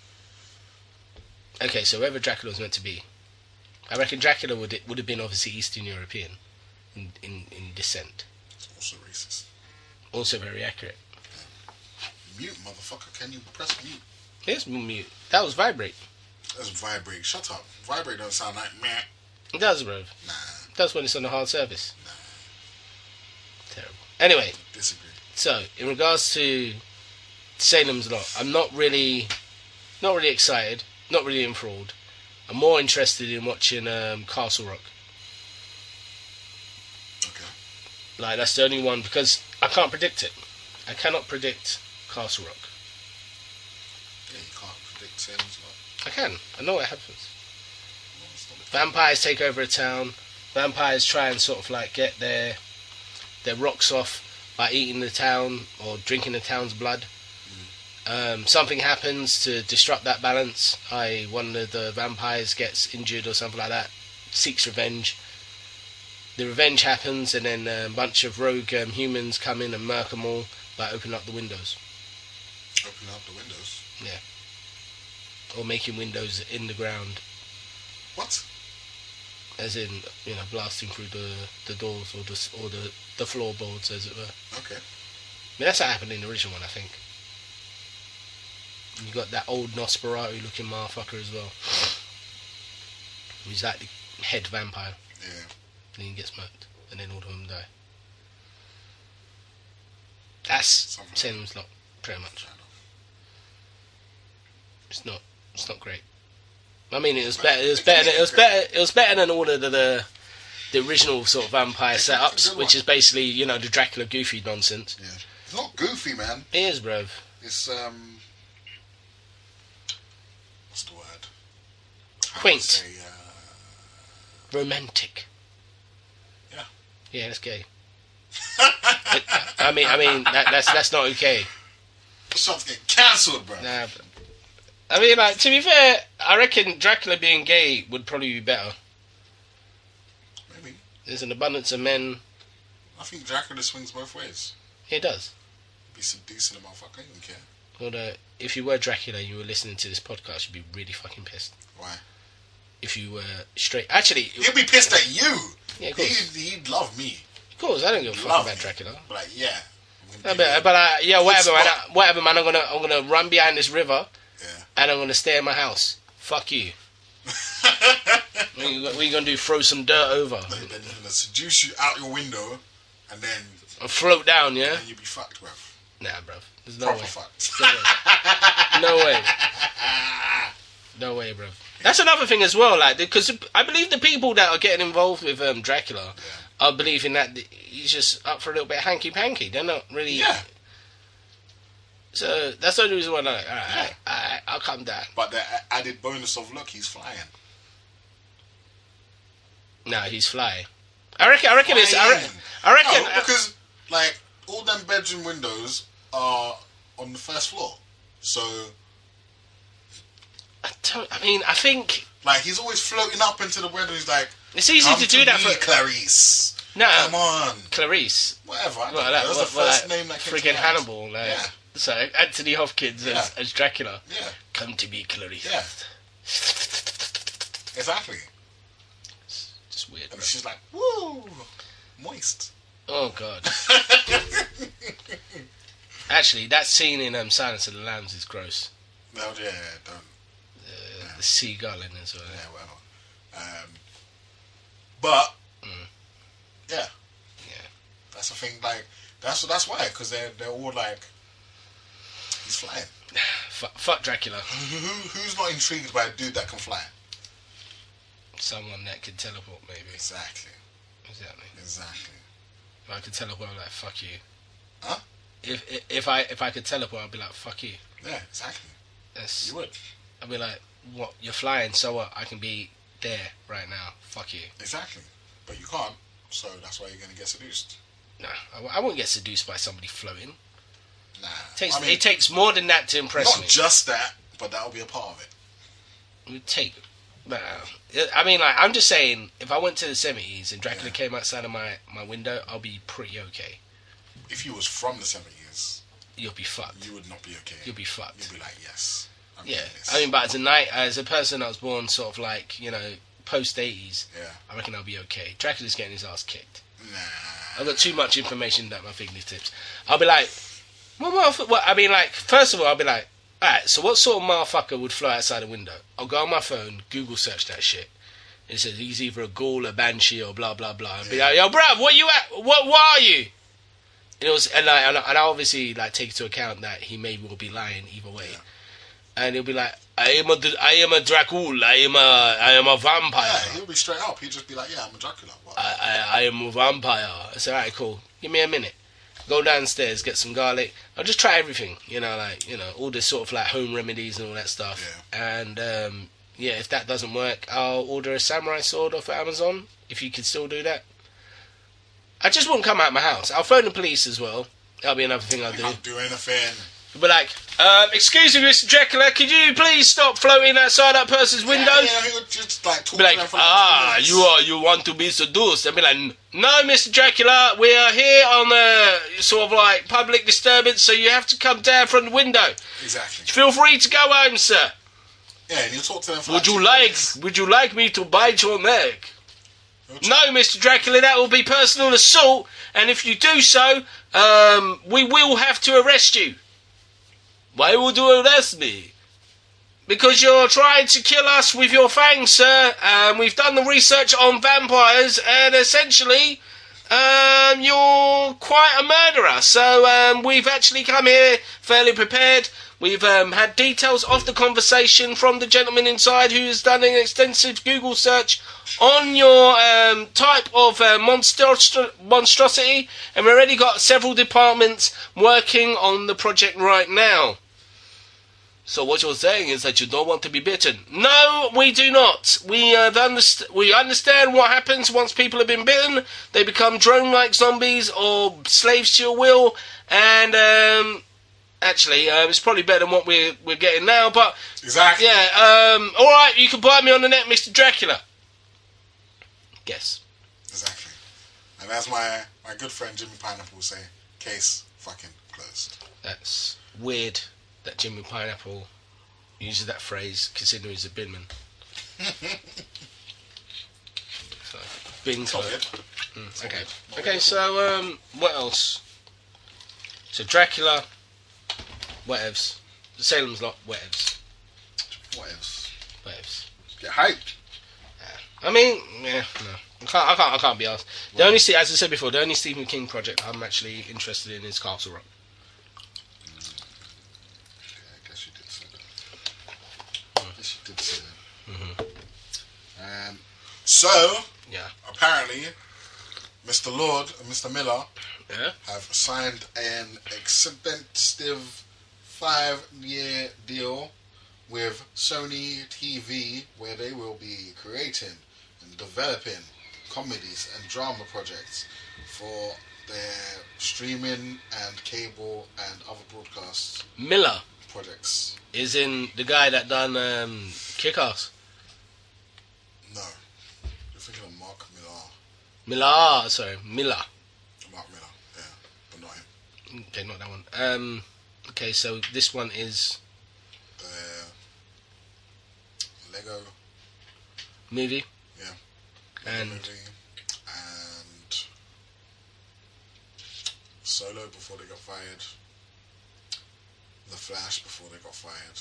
Okay, so whoever Dracula was meant to be, I reckon Dracula would would have been obviously Eastern European in in, in descent. It's also racist. Also very accurate. Mute, motherfucker. Can you press mute? Here's mute. That was vibrate. That's vibrate. Shut up. Vibrate don't sound like meh. It does, bro. Nah, That's when it's on a hard surface. Terrible. Anyway, disagree. so in regards to Salem's Lot, I'm not really, not really excited. Not really enthralled. I'm more interested in watching um, Castle Rock. Okay. Like, that's the only one, because I can't predict it. I cannot predict Castle Rock. Yeah, you can't predict Salem's Lot. I can. I know what happens. No, it's not the Vampires take over a town. Vampires try and sort of like get their their rocks off by eating the town or drinking the town's blood. Um, something happens to disrupt that balance. I one of the vampires gets injured or something like that. Seeks revenge. The revenge happens, and then a bunch of rogue um, humans come in and murk them all by opening up the windows. Open up the windows. Or making windows in the ground. What? As in, you know, blasting through the, the doors or the or the, the floorboards, as it were. Okay. I mean, that's what happened in the original one, I think. You got that old Nosferatu-looking motherfucker as well. He's like the head vampire. Yeah. And he gets murked, and then all of them die. That's Something. Salem's Lot, pretty much. Fair enough. It's not. It's not great. I mean, it was But better. It was it better. can It was be better. It was better than all of the the, the original sort of vampire It's a- it's a setups, good which one. is basically, you know, the Dracula goofy nonsense. Yeah. It's not goofy, man. It is, bruv. It's um. What's the word? How Quaint. to say, uh, Romantic. Yeah. Yeah, that's gay. I mean, I mean, that, that's that's not okay. This shot's getting cancelled, bro. Nah, but, I mean, like, to be fair, I reckon Dracula being gay would probably be better. Maybe. There's an abundance of men. I think Dracula swings both ways. He does. Be seducing a motherfucker. You don't care. Although, if you were Dracula and you were listening to this podcast, you'd be really fucking pissed. Why? If you were straight... Actually... He'd be pissed at you. Yeah, of course. He'd, he'd love me. Of course, I don't give a fuck Love about me. Dracula. But like, yeah. I'm No, gonna give but, you- but uh, yeah, whatever, man. spot. Whatever, man. I'm gonna, I'm gonna run behind this river, Yeah. and I'm gonna stay in my house. Fuck you. What you, what you gonna do? Throw some dirt over Then then he's gonna seduce you out your window, and then and float down? Yeah. then you'll be fucked, bro. Nah, bro. There's no Proper way. fucked. No way. No way, bro. That's another thing as well, like, because I believe the people that are getting involved with um, Dracula Yeah. are believing that he's just up for a little bit hanky panky. They're not really. Yeah. So that's the only reason why I'm like, alright, alright, alright, I'll come down. But the a- added bonus of look, he's flying. No, he's flying. I reckon. I reckon it's. I reckon. Flying. I reckon. No, because like all them bedroom windows are on the first floor, so I, don't, I mean, I think like he's always floating up into the window. He's like, it's easy "Come to do that me, for Clarice. no Come on, Clarice. whatever." I don't Well, know. that, That was well, the well, first like, name that came to friggin' mind. Hannibal. Like, Yeah. So Anthony Hopkins as, Yeah. as Dracula. Yeah, Come to me, Clarice. yeah, exactly. Just weird. Bro. And she's like, "Woo, moist." Oh god. Actually, that scene in um, Silence of the Lambs is gross. No, yeah, yeah, don't. Uh, The seagull in as well. Yeah, whatever. Um, but Mm. yeah, Yeah. that's the thing. Like that's that's why, because they're they're all like, he's flying. Fuck, fuck Dracula. Who, who who's not intrigued by a dude that can fly? Someone that can teleport, maybe. Exactly, Exactly. exactly. If I could teleport, I'd be like, fuck you. Huh? If, if if I if I could teleport, I'd be like, fuck you. Yeah, exactly. That's, You would. I'd be like, what? You're flying, so what? I can be there right now. Fuck you. Exactly. But you can't, so that's why you're gonna get seduced. Nah, I, w- I wouldn't get seduced by somebody floating. Nah. It takes, I mean, it takes more than that to impress not me. just that, but that'll be a part of it. It would take. Nah. I mean, like, I'm just saying, if I went to the seventies and Dracula Yeah. came outside of my, my window, I'll be pretty okay. If you was from the seventies, You'll be fucked. you would not be okay. You'll be fucked. You'd be like, yes. I'm Yeah, doing this. I mean, but as a night, as a person that was born sort of like, you know, post eighties, yeah. I reckon I'll be okay. Dracula's getting his ass kicked. Nah. I've got too much information at my fingertips. I'll be like, what motherfucker? What, I mean, like, first of all, I'll be like, alright, so what sort of motherfucker would fly outside a window? I'll go on my phone, Google search that shit. And it says he's either a ghoul, a banshee, or blah, blah, blah. And be Yeah. like, yo, bruv, what you at? What, what are you? And it was, and I, and I and I obviously, like, take into account that he may well be lying either way. Yeah. And he'll be like, I am a, I am a Dracul, I am a, I am a vampire. Yeah, he'll be straight up. He'll just be like, yeah, I'm a Dracula. What? I, I, I am a vampire. I said, alright, cool. Give me a minute. Go downstairs, get some garlic. I'll just try everything, you know, like, you know, all this sort of like home remedies and all that stuff. And, um, yeah, if that doesn't work, I'll order a samurai sword off Amazon, if you can still do that. I just wouldn't come out of my house. I'll phone the police as well. That'll be another thing I'll I do. can't do anything. But like, um, excuse me, Mister Dracula, could you please stop floating outside that person's window? Yeah, yeah, he would just like talk Be to like, them for like ah, two minutes. you are, you want to be seduced. I'd be like, no, Mister Dracula, we are here on a sort of like public disturbance, so you have to come down from the window. Exactly. Feel free to go home, sir. Yeah, and you talk to them for Would like you two like, minutes. would you like me to bite your neck? He'll tr- No, Mister Dracula, that will be personal assault, and if you do so, um, we will have to arrest you. Why would you arrest me? Because you're trying to kill us with your fangs, sir. Um, we've done the research on vampires, and essentially, um, you're quite a murderer. So um, we've actually come here fairly prepared We've um, had details of the conversation from the gentleman inside who has done an extensive Google search on your um, type of uh, monstro- monstrosity, and we've already got several departments working on the project right now. So what you're saying is that you don't want to be bitten? No, we do not. We uh, underst- we understand what happens once people have been bitten. They become drone-like zombies or slaves to your will. And um, actually, uh, it's probably better than what we're we're getting now. But Exactly. yeah, um, all right. You can buy me on the net, Mister Dracula. Guess. Exactly. And as my my good friend Jimmy Pineapple will say, case fucking closed. That's weird that Jimmy Pineapple uses that phrase, considering he's a binman. So, bin closed. Mm, okay. Okay. So, um, what else? So Dracula, whatevs. Salem's Lot, whatevs. What else? Whatevs. Get hyped. I mean, yeah, no. I can't, I can't, I can't be asked. The only, as I said before, the only Stephen King project I'm actually interested in is Castle Rock. I guess you did say that. I guess you did say that. Mm-hmm. Um, so, Yeah. apparently, Mister Lord and Mister Miller Yeah? have signed an extensive five-year deal with Sony T V, where they will be creating and developing comedies and drama projects for their streaming and cable and other broadcast Miller projects. is in the guy that done um, Kick-Ass. No. You're thinking of Mark Millar. Miller, sorry, Miller. Mark Miller, yeah, but not him. Okay, not that one. Um, okay, so this one is The Lego movie. Yeah. And movie and Solo before they got fired. The Flash before they got fired.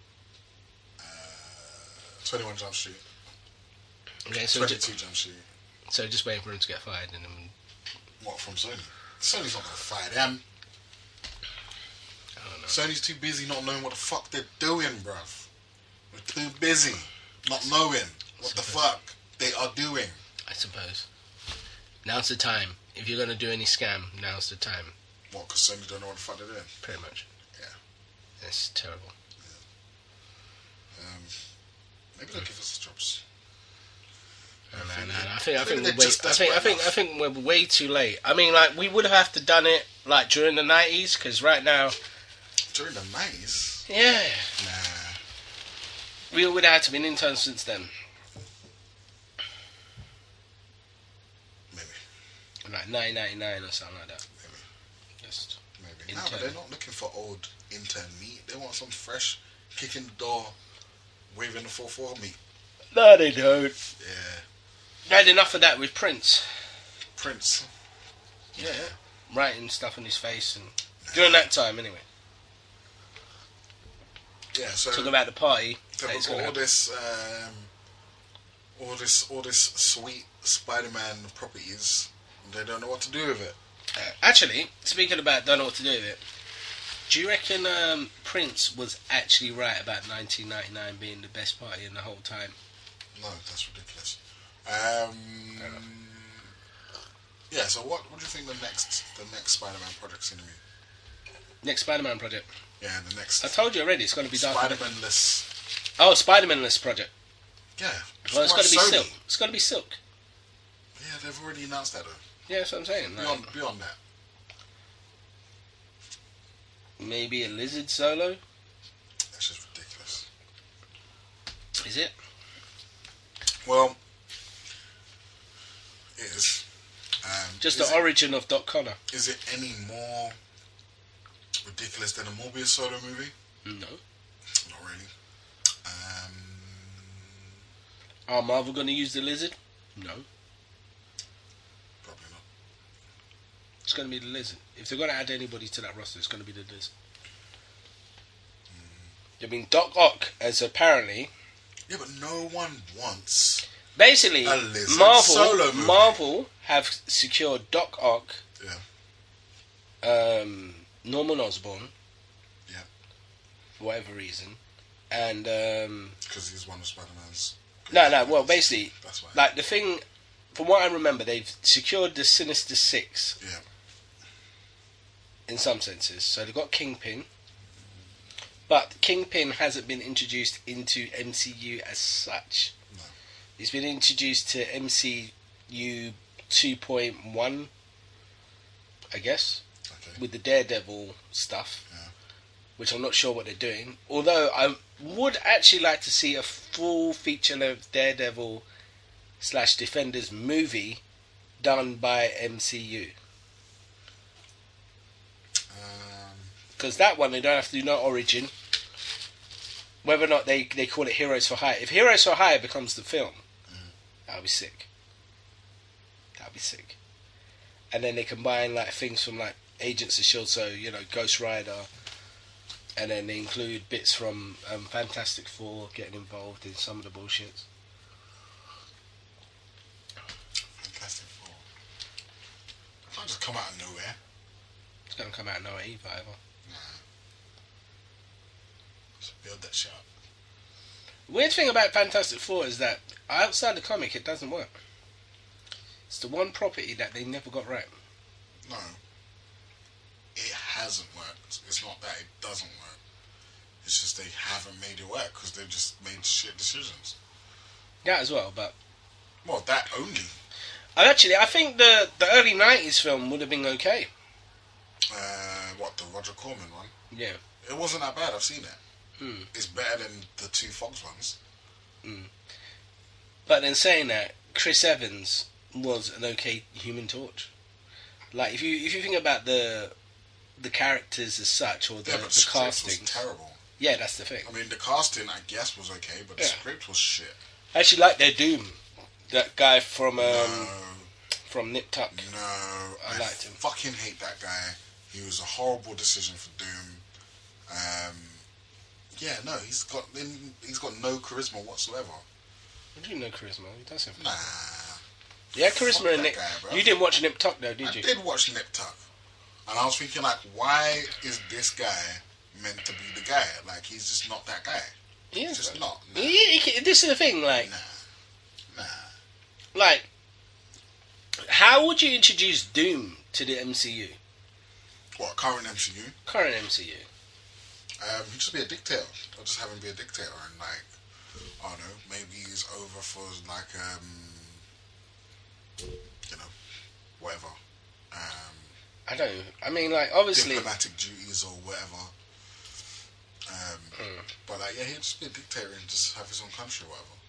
Uh, twenty-one Jump Street. okay, so ju- twenty-two Jump Street. so just waiting for him to get fired, and then What, from Sony? Sony's not gonna fire them. I don't know. Sony's too busy not knowing what the fuck they're doing, bruv. We're too busy not knowing what the fuck they are doing. I suppose now's the time. If you're gonna do any scam, now's the time. What, because Sony don't know what the fuck they're doing? Pretty much. Yeah. It's terrible. Um, maybe they'll give us the jobs. No, no, think no, they- no. I think I I think think they're we're way, just I think I desperate think I enough. think we're way too late. I mean, like we would have to done it like during the nineties, because right now, During the nineties? yeah, Nah. we would have had to be interns since then. Maybe. Like nineteen ninety-nine or something like that. Maybe. Just Maybe. Nah, Intern. but they're not looking for old intern meat. They want some fresh, kicking the door, waving the four four meat. no, they don't. Yeah. They had enough of that with Prince. Prince. Yeah, writing stuff on his face and during that time anyway. Yeah, so Talking about the party. they've that it's got gonna all happen. this, um, all this, all this sweet Spider-Man properties. And they don't know what to do with it. Uh, actually, speaking about don't know what to do with it, do you reckon um, Prince was actually right about nineteen ninety-nine being the best party in the whole time? No, that's ridiculous. Um, yeah. So what? What do you think the next, the next Spider-Man project's gonna be? Next Spider-Man project. Yeah, the next I told you already, it's going to be Dark. Spider-Man-less. Oh, Spider-Man-less project. Yeah. Well, it's Come got to on, be Sony. Silk. It's got to be Silk. Yeah, they've already announced that though. Yeah, that's what I'm saying. Like, Beyond, beyond that. maybe a Lizard solo. That's just ridiculous. Is it? Well, it is. Um, Just is the it, origin of Doc Connor. is it any more ridiculous than a Morbius solo movie? No. Not really. Um, Are Marvel going to use the Lizard? No. probably not. It's going to be the Lizard. If they're going to add anybody to that roster, it's going to be the Lizard. I mean, Doc Ock, as apparently... Yeah, but no one wants. Basically, A Lizard Marvel, solo movie. Marvel have secured Doc Ock, Yeah. um, Norman Osborn, Yeah. for whatever reason, and um, Because he's one of Spider-Man's. no, no. Well, basically, That's why. like the thing, from what I remember, they've secured the Sinister Six Yeah. in some senses. So they've got Kingpin, but Kingpin hasn't been introduced into M C U as such. No. He's been introduced to M C U two point one, I guess, Okay. with the Daredevil stuff, Yeah. which I'm not sure what they're doing. Although I would actually like to see a full feature-length Daredevil slash Defenders movie done by M C U. Um, Because that one, they don't have to do no origin. Whether or not they, they call it Heroes for Hire. If Heroes for Hire becomes the film, Mm. that'll be sick. That'll be sick. And then they combine like things from like Agents of S H I E L D, so, you know, Ghost Rider. And then they include bits from um, Fantastic Four getting involved in some of the bullshits. Fantastic Four. It can't just come out of nowhere. It's going to come out of nowhere either. either. Nah. Just build that shit up. Weird thing about Fantastic Four is that outside the comic, it doesn't work. It's the one property that they never got right. No. It hasn't worked. It's not that it doesn't work. It's just they haven't made it work because they've just made shit decisions. That as well, but Well, that only. and actually, I think the the early nineties film would have been okay. Uh, what, the Roger Corman one? Yeah. It wasn't that bad. I've seen it. Mm. It's better than the two Fox ones. But then saying that, Chris Evans was an okay Human Torch. Like if you if you think about the the characters as such, or the, Yeah, but the the script casting, was terrible. yeah, that's the thing. I mean, the casting, I guess, was okay, but the Yeah. script was shit. I actually like their Doom, that guy from um, no, from Nip Tuck. no. I I, liked him. fucking hate that guy. He was a horrible decision for Doom. Um, yeah, no, he's got he's got no charisma whatsoever. I do know charisma. He does have. Nah. Yeah, charisma Fuck and that Nip. guy, bro. You didn't watch Nip Tuck though, did I you? did watch Nip Tuck. And I was thinking, like, why is this guy meant to be the guy? Like, he's just not that guy. He He's is. just though. not. Nah. He- he- this is the thing, like, Nah. Nah. like, how would you introduce Doom to the M C U? What, current M C U? Current M C U. Um, he'd just be a dictator. Or just have him be a dictator and, like, I don't know, maybe he's over for, like, um, you know, whatever. Um, I don't. I mean, like, obviously. diplomatic duties or whatever. Um, Mm. But, like, yeah, he'd just be a dictator and just have his own country or whatever.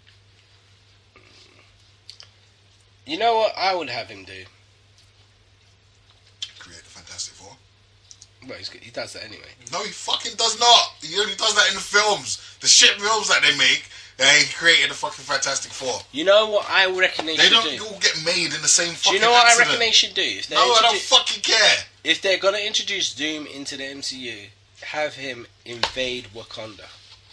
You know what I would have him do? Create the Fantastic Four. Well, he's, he does that anyway. No, he fucking does not. He only does that in the films. The shit films that they make. Yeah, he created the fucking Fantastic Four. You know what I reckon they, They should don't do? all get made in the same Do fucking you know what accident. I reckon they should do? If, they No, I don't introdu- fucking care. if they're going to introduce Doom into the M C U, have him invade Wakanda.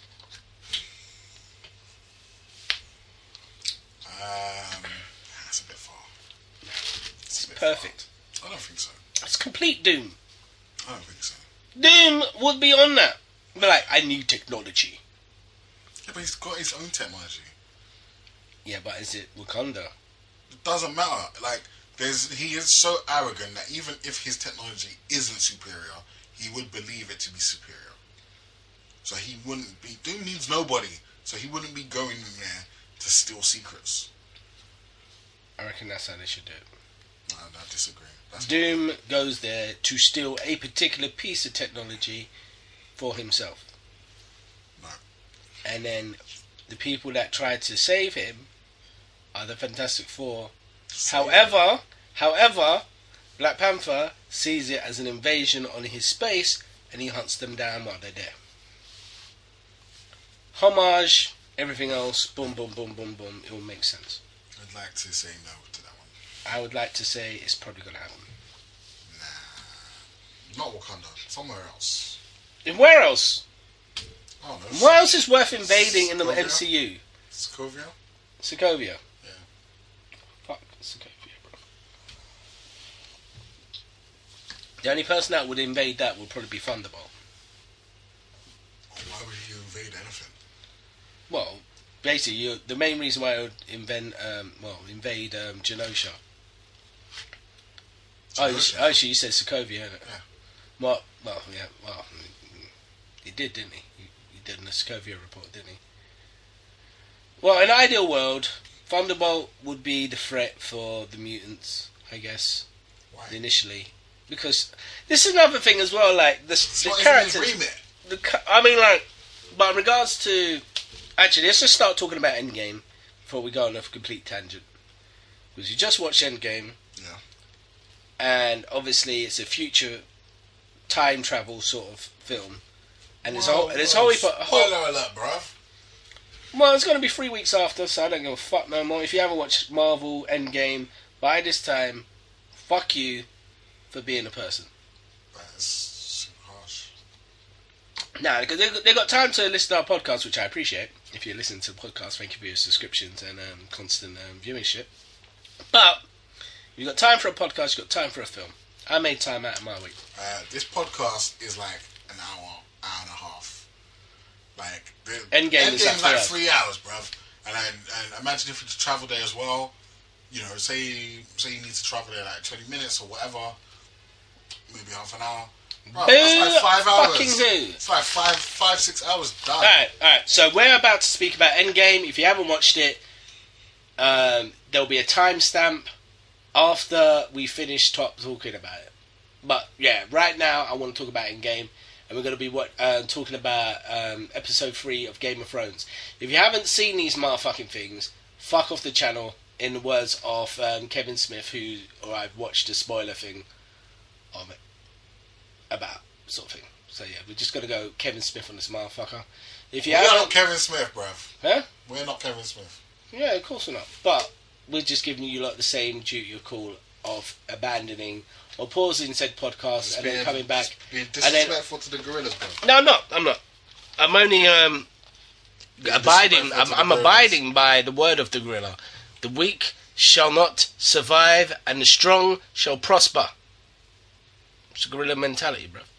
Um, that's a bit far. It's a bit perfect. far. I don't think so. It's complete Doom. I don't think so. Doom would be on that. Be like, I need technology. Yeah, but he's got his own technology. Yeah, but is it Wakanda? It doesn't matter. Like, there's he is so arrogant that even if his technology isn't superior, he would believe it to be superior. So he wouldn't be. Doom needs nobody. So he wouldn't be going in there to steal secrets. I reckon that's how they should do it. No, I disagree. That's Doom goes there to steal a particular piece of technology for himself. No. And then the people that try to save him are the Fantastic Four. However, however, Black Panther sees it as an invasion on his space and he hunts them down while they're there. Homage, everything else, boom, boom, boom, boom, boom, it will make sense. I'd like to say no to that one. I would like to say it's probably going to happen. Nah. Not Wakanda. Somewhere else. And where else? I don't know. What else is worth invading in the Sokovia? M C U? Sokovia? Sokovia. Yeah. Fuck Sokovia, bro. The only person that would invade that would probably be Thunderbolt. Oh, invade anything. Well, basically, you, the main reason why I would invent, um, well, invade um, Genosha. Oh, you, oh, actually, you said Sokovia, innit? Yeah. Well, well, yeah, well, he did, didn't he? He, he did in the Sokovia report, didn't he? Well, in an ideal world, Thunderbolt would be the threat for the mutants, I guess. Why? Initially, because this is another thing as well. Like the, It's the not characters. even his remit. The ca- I mean, like, but in regards to, actually, let's just start talking about Endgame before we go on a complete tangent. Because you just watched Endgame, Yeah. and obviously it's a future time travel sort of film, and there's a Whoa, whole, there's whoa, whole, heap of- whole Spoiler alert, bruv. Well, it's going to be three weeks after, so I don't give a fuck no more. If you haven't watched Marvel Endgame by this time, fuck you for being a person. That's super harsh. Nah, because they they got time to listen to our podcast, which I appreciate. If you listen to the podcast, thank you for your subscriptions and um, constant um, viewing shit. But you've got time for a podcast, you've got time for a film. I made time out of my week. Uh, this podcast is like an hour, hour and a half. Like the, Endgame is Endgame's like like three three hours, bruv. And I, and imagine if it's a travel day as well. You know, say say you need to travel there like twenty minutes or whatever, maybe half an hour. Bruv, that's like five hours. Fucking who? It's like five, five, six hours done. Alright, alright. So we're about to speak about Endgame. If you haven't watched it, um, there'll be a timestamp after we finish top talking about it. But yeah, right now I want to talk about Endgame, and we're going to be what uh, talking about um, episode three of Game of Thrones. If you haven't seen these motherfucking things, fuck off the channel. In the words of um, Kevin Smith, who or I've watched a spoiler thing of it about sort of thing. So yeah, we're just going to go Kevin Smith on this motherfucker. If you We're haven't, not Kevin Smith, bruv. huh? We're not Kevin Smith. Yeah, of course we're not. But we're just giving you like the same duty of call of abandoning or pausing said podcast and then coming back. Being and then- disrespectful to the gorillas, bruv. No, I'm not. I'm not. I'm only um, abiding. disrespectful I'm, to the I'm gorillas. abiding by the word of the gorilla. The weak shall not survive, and the strong shall prosper. It's a gorilla mentality, bro.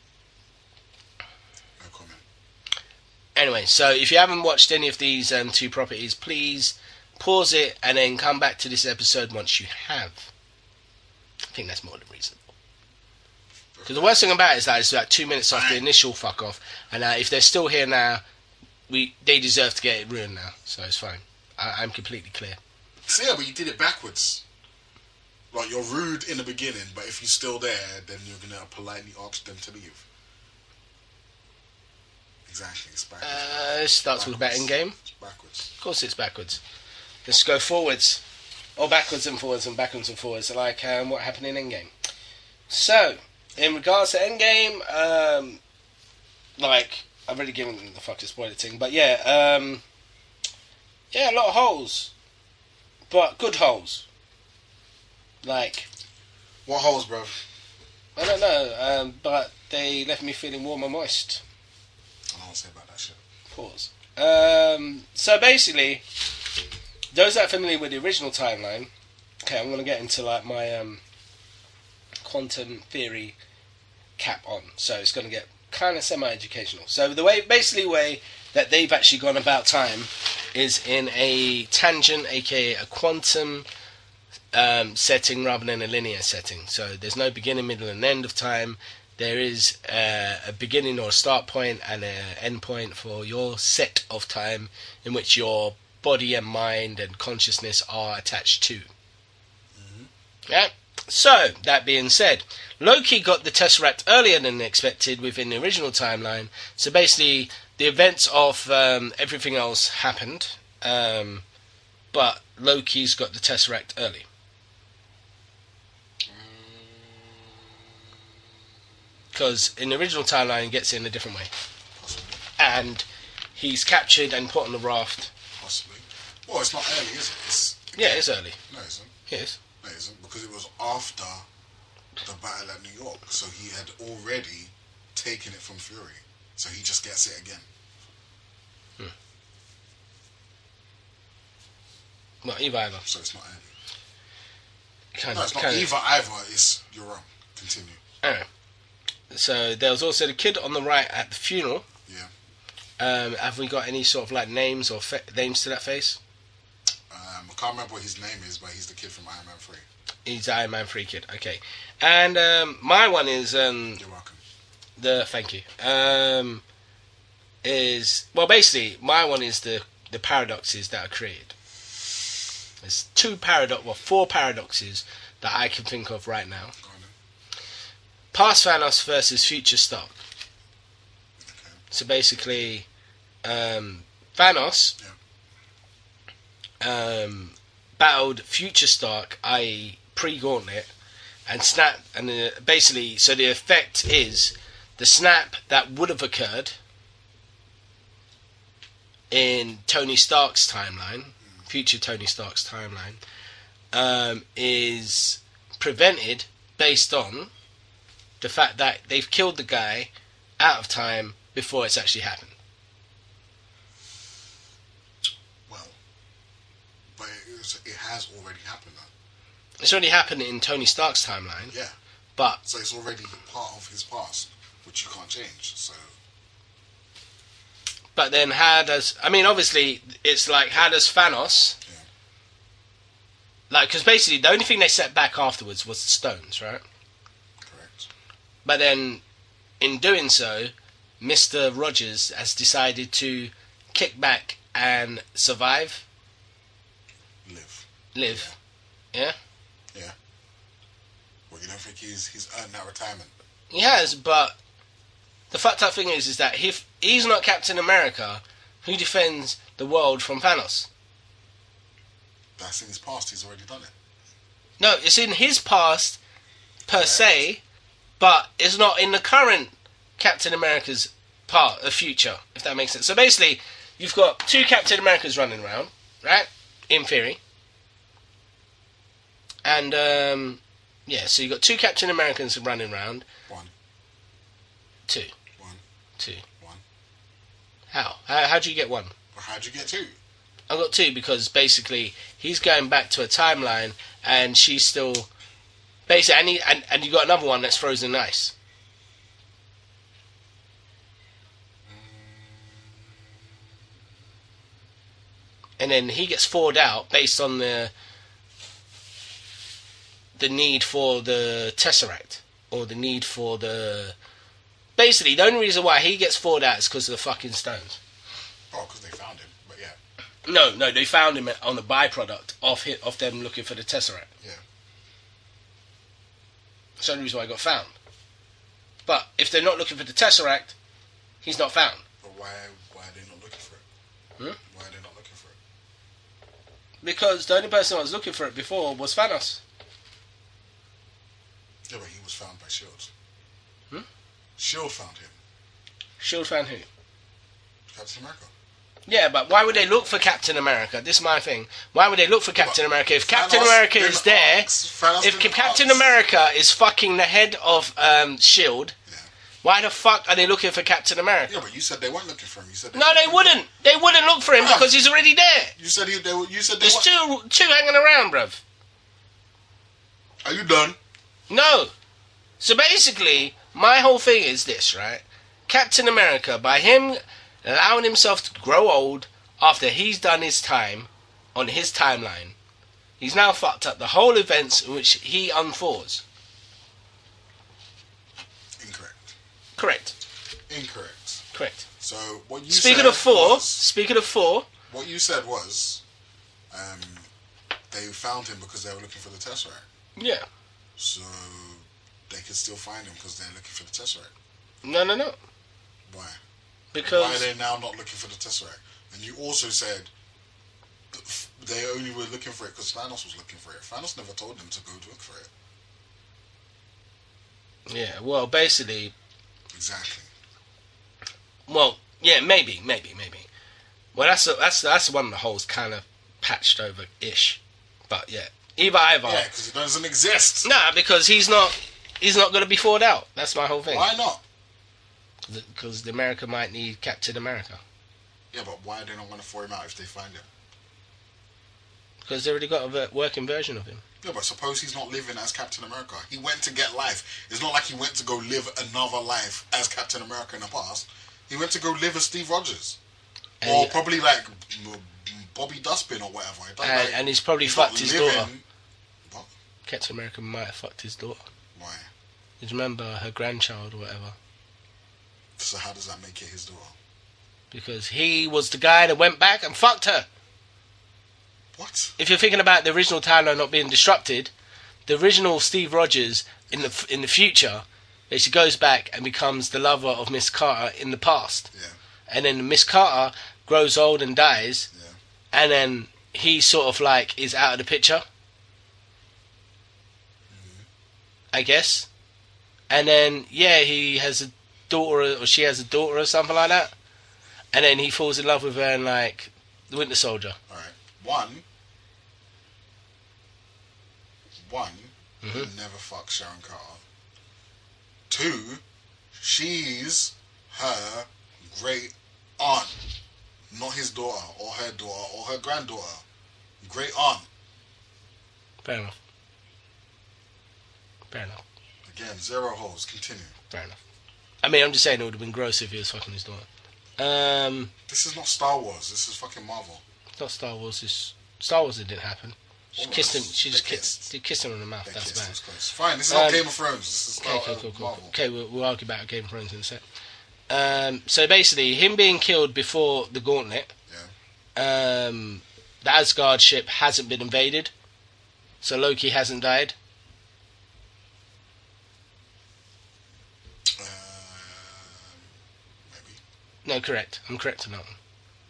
No comment. Anyway, so if you haven't watched any of these um, two properties, please pause it and then come back to this episode once you have. I think that's more than reasonable. Because the worst thing about it is that it's like two minutes off the initial fuck off, and uh, if they're still here now, we they deserve to get it ruined now, so it's fine. I, I'm completely clear. So yeah, but you did it backwards. Like, you're rude in the beginning, but if you're still there, then you're gonna politely ask them to leave. Exactly, it's backwards. Uh, let's start talking about Backwards. in-game. It's backwards. Of course it's backwards. Let's go forwards. Or backwards and forwards and backwards and forwards, like um, what happened in Endgame. So, in regards to Endgame, um, like, I've already given the fucking spoiler thing, but yeah, um, yeah, a lot of holes. But good holes. Like, What holes, bruv? I don't know, um, but they left me feeling warm and moist. I don't want to say about that shit. Pause. Um, so basically, those that are familiar with the original timeline, okay, I'm going to get into like my um, quantum theory cap on. So it's going to get kind of semi-educational. So the way, basically, way that they've actually gone about time is in a tangent, aka a quantum um, setting rather than a linear setting. So there's no beginning, middle, and end of time. There is uh, a beginning or a start point and an end point for your set of time in which your body and mind and consciousness are attached to. Mm-hmm. Yeah. So, that being said, Loki got the Tesseract earlier than expected within the original timeline. So basically, the events of um, everything else happened, um, but Loki's got the Tesseract early. Because in the original timeline, he gets it in a different way. Possibly. And he's captured and put on the raft. Possibly. Well, it's not early, is it? It's, Yeah, it's early. no, it isn't. Yes. No, it isn't. Because it was after the battle at New York. So he had already taken it from Fury. So he just gets it again. Well, either either. So it's not early. Kind No, of, it's not kind of. either either. It's, you're wrong. Continue. Anyway. So there was also the kid on the right at the funeral. Yeah. Um, have we got any sort of like names or fa- names to that face? Um, I can't remember what his name is, but he's the kid from Iron Man three. He's Iron Man three kid. Okay, and um, my one is um, You're welcome. the thank you. Um, is well, basically, my one is the the paradoxes that are created. There's two paradox, well, four paradoxes that I can think of right now. Go on then. Past Thanos versus Future Stark. Okay. So basically, um, Thanos um, battled Future Stark, that is pre-Gauntlet, and snap. And uh, basically, so the effect is the snap that would have occurred in Tony Stark's timeline, future Tony Stark's timeline, um, is prevented based on the fact that they've killed the guy out of time before it's actually happened. Well, but it, was, it has already happened though. It's already happened in Tony Stark's timeline, Yeah. but So it's already part of his past, which you can't change. So but then how does... I mean, obviously, it's like, how does Thanos... Yeah. Like, because basically, the only thing they set back afterwards was the stones, right? correct. But then, in doing so, Mister Rogers has decided to kick back and survive, Live. live. Yeah? Yeah. Well, you don't think he's he's earned that retirement? He has, but the fucked up thing is, is that if he's not Captain America, who defends the world from Thanos? That's in his past. He's already done it. No, it's in his past, per se, but it's not in the current Captain America's part, the future, if that makes sense. So basically, you've got two Captain Americas running around, right? In theory. And, um, yeah, so you've got two Captain Americans running around. One. Two. One. Two. One. How? How how'd you get one? Well, how'd you get two? I got two because basically he's going back to a timeline and she's still... Basically, and, he, and, and you got another one that's frozen in ice. And then he gets thawed out based on the the need for the Tesseract. Or the need for the... Basically, the only reason why he gets thawed out is because of the fucking stones. Oh, because they found him. But yeah. No, no, they found him on the byproduct of hit, of them looking for the Tesseract. Yeah. That's the only reason why he got found. But if they're not looking for the Tesseract, he's not found. But why why are they not looking for it? Hmm? Why are they not looking for it? Because the only person that was looking for it before was Thanos. Yeah, but he was found by Shield. Hmm? Shield found him. Shield found who? Captain America. Yeah, but why would they look for Captain America? This is my thing. Why would they look for Captain But America if Captain Thanos America didn't is there? ask- Thanos If didn't Captain ask. America is fucking the head of um, Shield, Yeah. why the fuck are they looking for Captain America? Yeah, but you said they weren't looking for him. You said they No, they wouldn't. They wouldn't look for him Bruv. because he's already there. You said he, they were. You said they There's weren't. two, two hanging around, bruv. Are you done? No. So basically, my whole thing is this, right? Captain America, by him allowing himself to grow old after he's done his time on his timeline, he's now fucked up the whole events in which he unthaws. Incorrect. Correct. Incorrect. Correct. So what you Speaking said of four, was, speaking of four, what you said was, um, they found him because they were looking for the Tesseract. yeah. So they could still find him because they're looking for the Tesseract. No, no, no. Why? Because Why are they now not looking for the Tesseract? And you also said that f- they only were looking for it because Thanos was looking for it. Thanos never told them to go look for it. yeah, well, basically, Exactly. well, yeah, maybe, maybe, maybe. Well, that's a, that's that's one of the holes kind of patched over ish, but yeah, either either. Yeah, because it doesn't exist. Nah, because he's not he's not going to be thawed out. That's my whole thing. Why not? Because America might need Captain America. Yeah, but why are they not going to throw him out if they find him? Because they already got a ver- working version of him. Yeah, but suppose he's not living as Captain America. He went to get life. It's not like he went to go live another life as Captain America in the past. He went to go live with Steve Rogers. And or he- probably like Bobby Dustbin or whatever. I don't And, like, and he's probably he's fucked not his living- daughter. What? Captain America might have fucked his daughter. Why? You remember her grandchild or whatever? So how does that make it his daughter? Because he was the guy that went back and fucked her. What? If you're thinking about the original timeline not being disrupted, the original Steve Rogers in the in the future, she goes back and becomes the lover of Miss Carter in the past. Yeah. And then Miss Carter grows old and dies, Yeah. and then he sort of like is out of the picture, I guess. And then yeah, he has a daughter, or she has a daughter, or something like that. And then he falls in love with her in like the Winter Soldier. All right. One. One. Mhm. He never fucked Sharon Carter. Two. She's her great aunt, not his daughter or her daughter or her granddaughter. Great aunt. Fair enough. Fair enough. Again, zero holes. Continue. Fair enough. I mean, I'm just saying it would have been gross if he was fucking his daughter. Um, This is not Star Wars. This is fucking Marvel. not Star Wars. It's Star Wars. It didn't happen. She Almost. kissed him. She just They kissed. kissed. She kissed him on the mouth. They That's kissed, it bad. was close. Fine. This is Um, not Game of Thrones. This is Okay, not cool, uh, cool, cool. Marvel. Okay, we'll, we'll argue about Game of Thrones in a sec. Um, so basically, him being killed before the Gauntlet, Yeah. um, the Asgard ship hasn't been invaded, so Loki hasn't died. Um, maybe. No, correct. I'm correct on that one.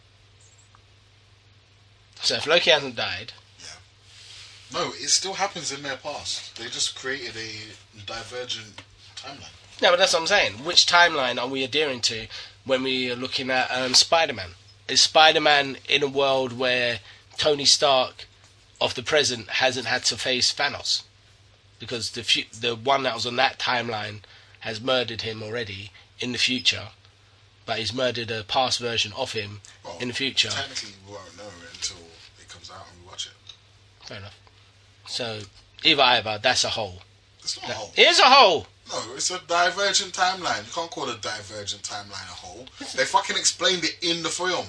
So if Loki hasn't died, No, it still happens in their past. They just created a divergent timeline. no, but that's what I'm saying. Which timeline are we adhering to when we are looking at um, Spider-Man? Is Spider-Man in a world where Tony Stark of the present hasn't had to face Thanos? Because the fu- the one that was on that timeline has murdered him already in the future, but he's murdered a past version of him Well, in the future. Technically, we won't know until it comes out and we watch it. Fair enough. So, either either, that's a hole. It's not a hole. It is a hole! No, it's a divergent timeline. You can't call a divergent timeline a hole. They fucking explained it in the film.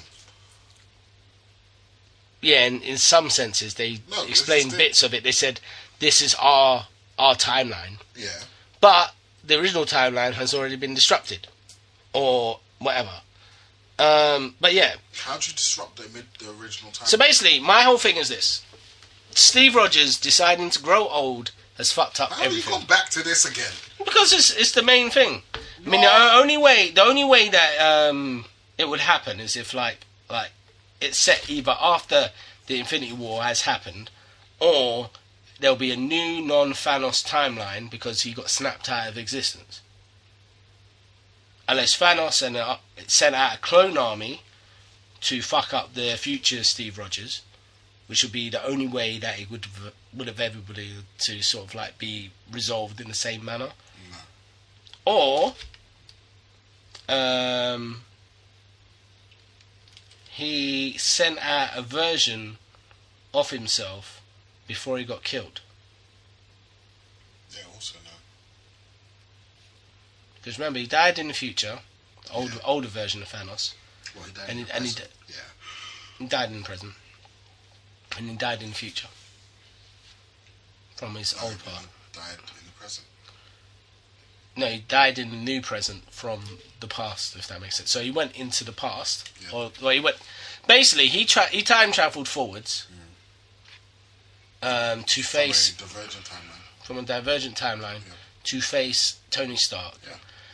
Yeah, in, in some senses, they No, this explained is the- bits of it. They said, this is our our timeline. Yeah. But the original timeline has already been disrupted. Or whatever. Um, but yeah. How'd you disrupt the, mid, the original timeline? So basically, my whole thing is this. Steve Rogers deciding to grow old has fucked up How do you everything. go back to this again? Because it's it's the main thing. I mean, No. the only way the only way that um, it would happen is if like like it's set either after the Infinity War has happened, or there'll be a new non-Thanos timeline because he got snapped out of existence. Unless Thanos and uh, sent out a clone army to fuck up the future Steve Rogers, which would be the only way that it would have, would have everybody to sort of like be resolved in the same manner. No. Or um, he sent out a version of himself before he got killed. Yeah, also no. Because remember, he died in the future, old, Yeah. older version of Thanos. Well, he died And in he- the and he present. Yeah. He died in the present. And he died in the future. From his No, old he part. died in the present. No, he died in the new present from the past, if that makes sense. So he went into the past, Yeah. or well, he went. Basically, he tra- he time travelled forwards um, to From face a divergent timeline. from a divergent timeline Yeah. to face Tony Stark. Yeah.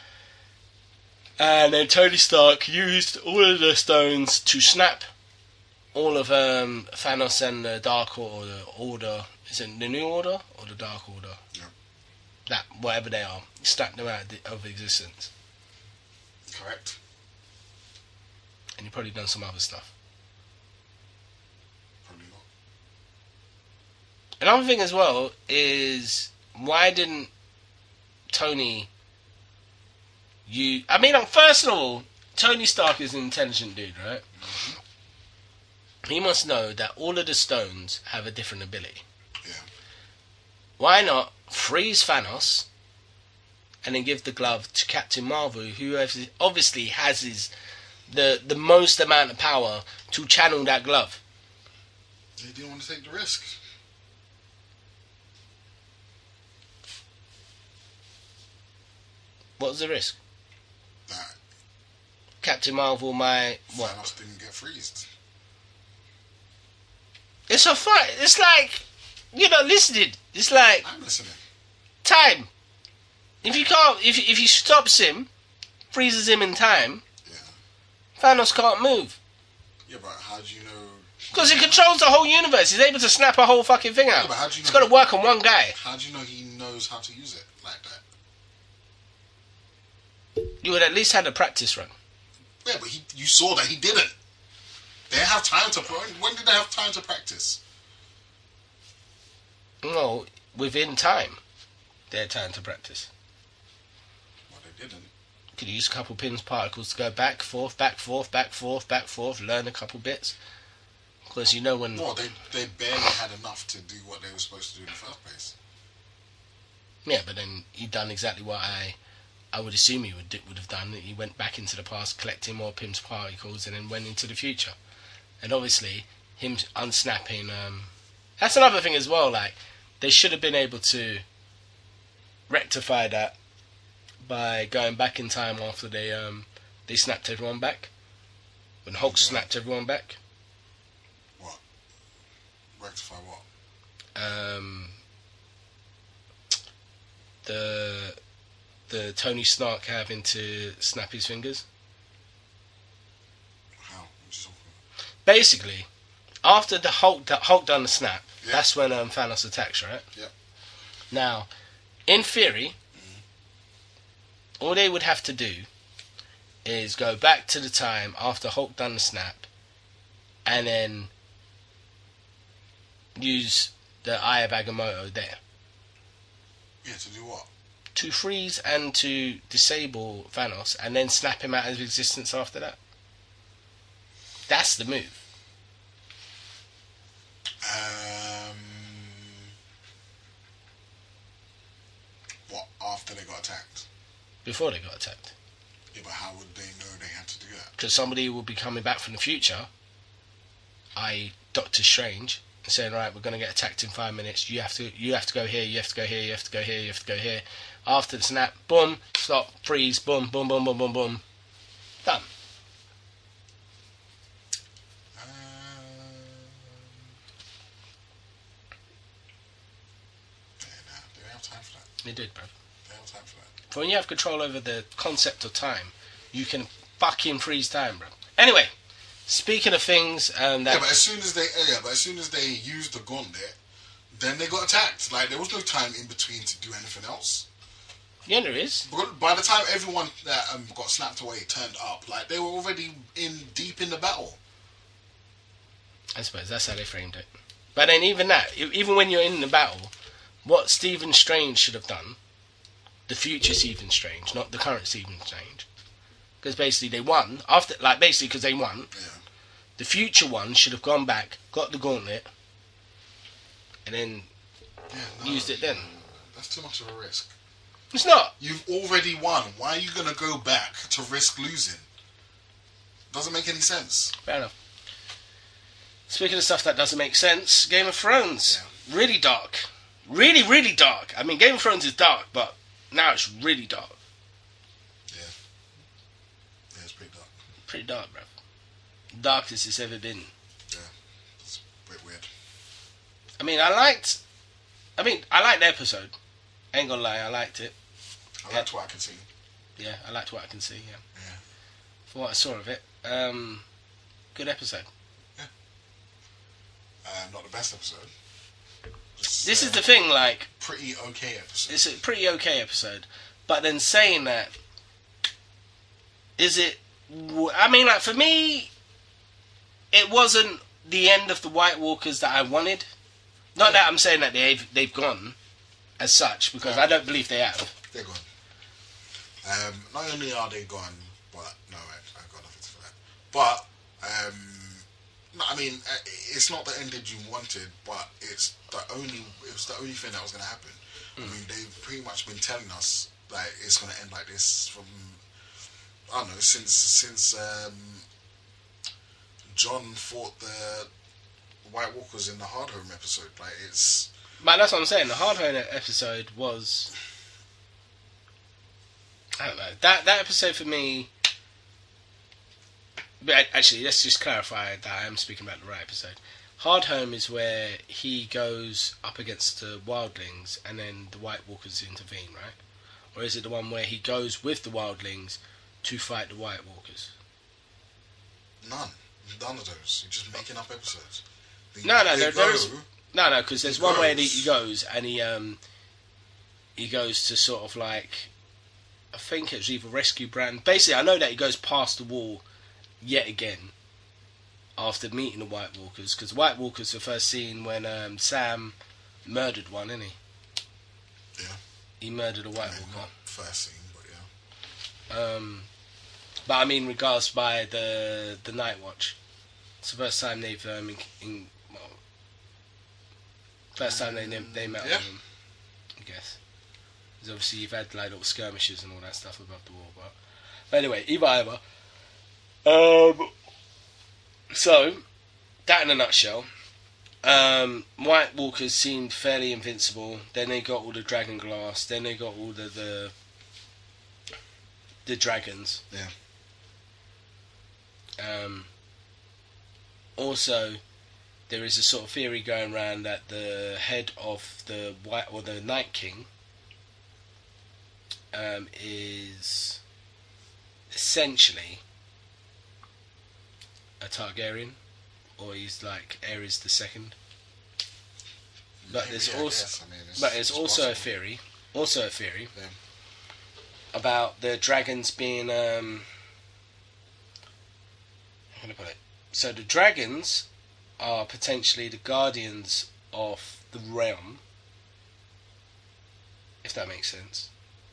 And then Tony Stark used all of the stones to snap all of um, Thanos and the Dark Order. Order is it the New Order or the Dark Order? Yeah. That whatever they are, snap them out of the- of existence. Correct. And he probably done some other stuff. Probably not. Another thing as well is why didn't Tony you I mean like, first of all, Tony Stark is an intelligent dude, right? Mm-hmm. He must know that all of the stones have a different ability. Yeah. Why not freeze Thanos and then give the glove to Captain Marvel, who has- obviously has his the the most amount of power to channel that glove. He didn't want to take the risk. What was the risk? That Captain Marvel might what? Thanos didn't get freezed. It's a fight. It's like you're not listening. It's like I'm listening. time. If you can't, if if he stops him, freezes him in time, Yeah. Thanos can't move Yeah, but how do you know? because he controls the whole universe. He's able to snap a whole fucking thing out. Yeah, but how do you It's know? got to work on one guy. How do you know he knows how to use it like that? You would at least had a practice run. Yeah, but he, you saw that he didn't. They have time to. When did they have time to practice? No, within time, they had time to practice. Well, they didn't. Could use a couple pins particles to go back, forth, back, forth, back, forth, back, forth, learn a couple bits. Because you know when... Well, they they barely had enough to do what they were supposed to do in the first place. Yeah, but then he done exactly what I I would assume he would would have done. He went back into the past, collecting more Pym's particles, and then went into the future. And obviously, him unsnapping... Um, that's another thing as well, like, they should have been able to rectify that by going back in time after they um, they snapped everyone back. When Hulk snapped everyone back. What? Rectify what? Um, the the Tony Stark having to snap his fingers. How? What you talking about? Basically, after the Hulk the Hulk done the snap, Yeah. that's when um, Thanos attacks, right? Yep. Now, in theory, all they would have to do is go back to the time after Hulk done the snap, and then use the Eye of Agamotto there Yeah, to do what? to freeze and to disable Thanos, and then snap him out of existence after that. That's the move. Um. What? After they got attacked? Before they got attacked. Yeah, but how would they know they had to do that? Because somebody will be coming back from the future, that is. Doctor Strange, and saying, right, we're going to get attacked in five minutes. You have to you have to go here, you have to go here, you have to go here, you have to go here. After the snap, boom, stop, freeze, boom, boom, boom, boom, boom, boom. Done. Um, yeah, nah, they don't have time for that. They did, bro. They don't have time for that. But when you have control over the concept of time, you can fucking freeze time, bro. Anyway, speaking of things um, that... Yeah, but as soon as they yeah, but as soon as they used the gauntlet, then they got attacked. Like there was no time in between to do anything else. Yeah, there is. But by the time everyone that um, got snapped away turned up, like they were already in deep in the battle. I suppose that's how they framed it. But then even that, e- even when you're in the battle, what Stephen Strange should have done, the future Stephen Strange, not the current Stephen Strange, because basically they won after, like basically because they won. Yeah. The future one should have gone back, got the gauntlet, and then Yeah, no, used it then. That's too much of a risk. It's not. You've already won. Why are you gonna go back to risk losing? Doesn't make any sense. Fair enough. Speaking of stuff that doesn't make sense, Game of Thrones. Really dark. Really, really dark. I mean, Game of Thrones is dark, but now it's really dark. Yeah. Yeah, it's pretty dark. Pretty dark, bro. Darkest it's ever been. Yeah. It's a bit weird. I mean, I liked... I mean, I liked the episode. Ain't gonna lie, I liked it. I liked what I could see. Yeah, I liked what I can see, yeah. Yeah. For what I saw of it. Um, good episode. Uh, not the best episode. Just, This uh, is the thing, like, pretty okay episode. it's a pretty okay episode. But then saying that, is it... w- I mean, like, for me, it wasn't the end of the White Walkers that I wanted. Not that I'm saying that they've, they've gone as such, because I don't believe they have. They're gone. Um, not only are they gone, but no, I, I got nothing for that. But um, no, I mean, uh, it's not the ending you wanted, but it's the only. It was the only thing that was going to happen. I mean, they've pretty much been telling us like it's gonna end like this from I don't know since since um, John fought the White Walkers in the Hardhome episode. Like it's. But that's what I'm saying. The Hardhome episode was. I don't know. That that episode for me. But actually, let's just clarify that I am speaking about the right episode. Hardhome is where he goes up against the Wildlings and then the White Walkers intervene, right? Or is it the one where he goes with the Wildlings to fight the White Walkers? None. None of those. You're just making up episodes. They, No, no, they there, go, there is no, no, because there's he one where goes. he, he goes and he um he goes to sort of like I think it's either rescue Bran. Basically, I know that he goes past the wall yet again after meeting the White Walkers, because White Walkers were first seen when um, Sam murdered one, didn't he? Yeah. He murdered a White I mean, Walker. not first scene, but yeah. Um, but I mean, regards by the the Night Watch. It's the first time they've um, in, in well, first time they they met Yeah. with him, I guess. Because obviously you've had like little skirmishes and all that stuff above the wall, but, but anyway, either either. Um, so that in a nutshell. Um, White Walkers seemed fairly invincible. Then they got all the dragon glass. Then they got all the the, the dragons. Yeah. Um, also, there is a sort of theory going around that the head of the White or the Night King um, is essentially a Targaryen, or he's like Aerys the Second. But Maybe, there's I also, guess. I mean, it's, but there's it's also a possible. theory, also a theory Yeah. about the dragons being. Um, how can I put it? So the dragons are potentially the guardians of the realm, if that makes sense,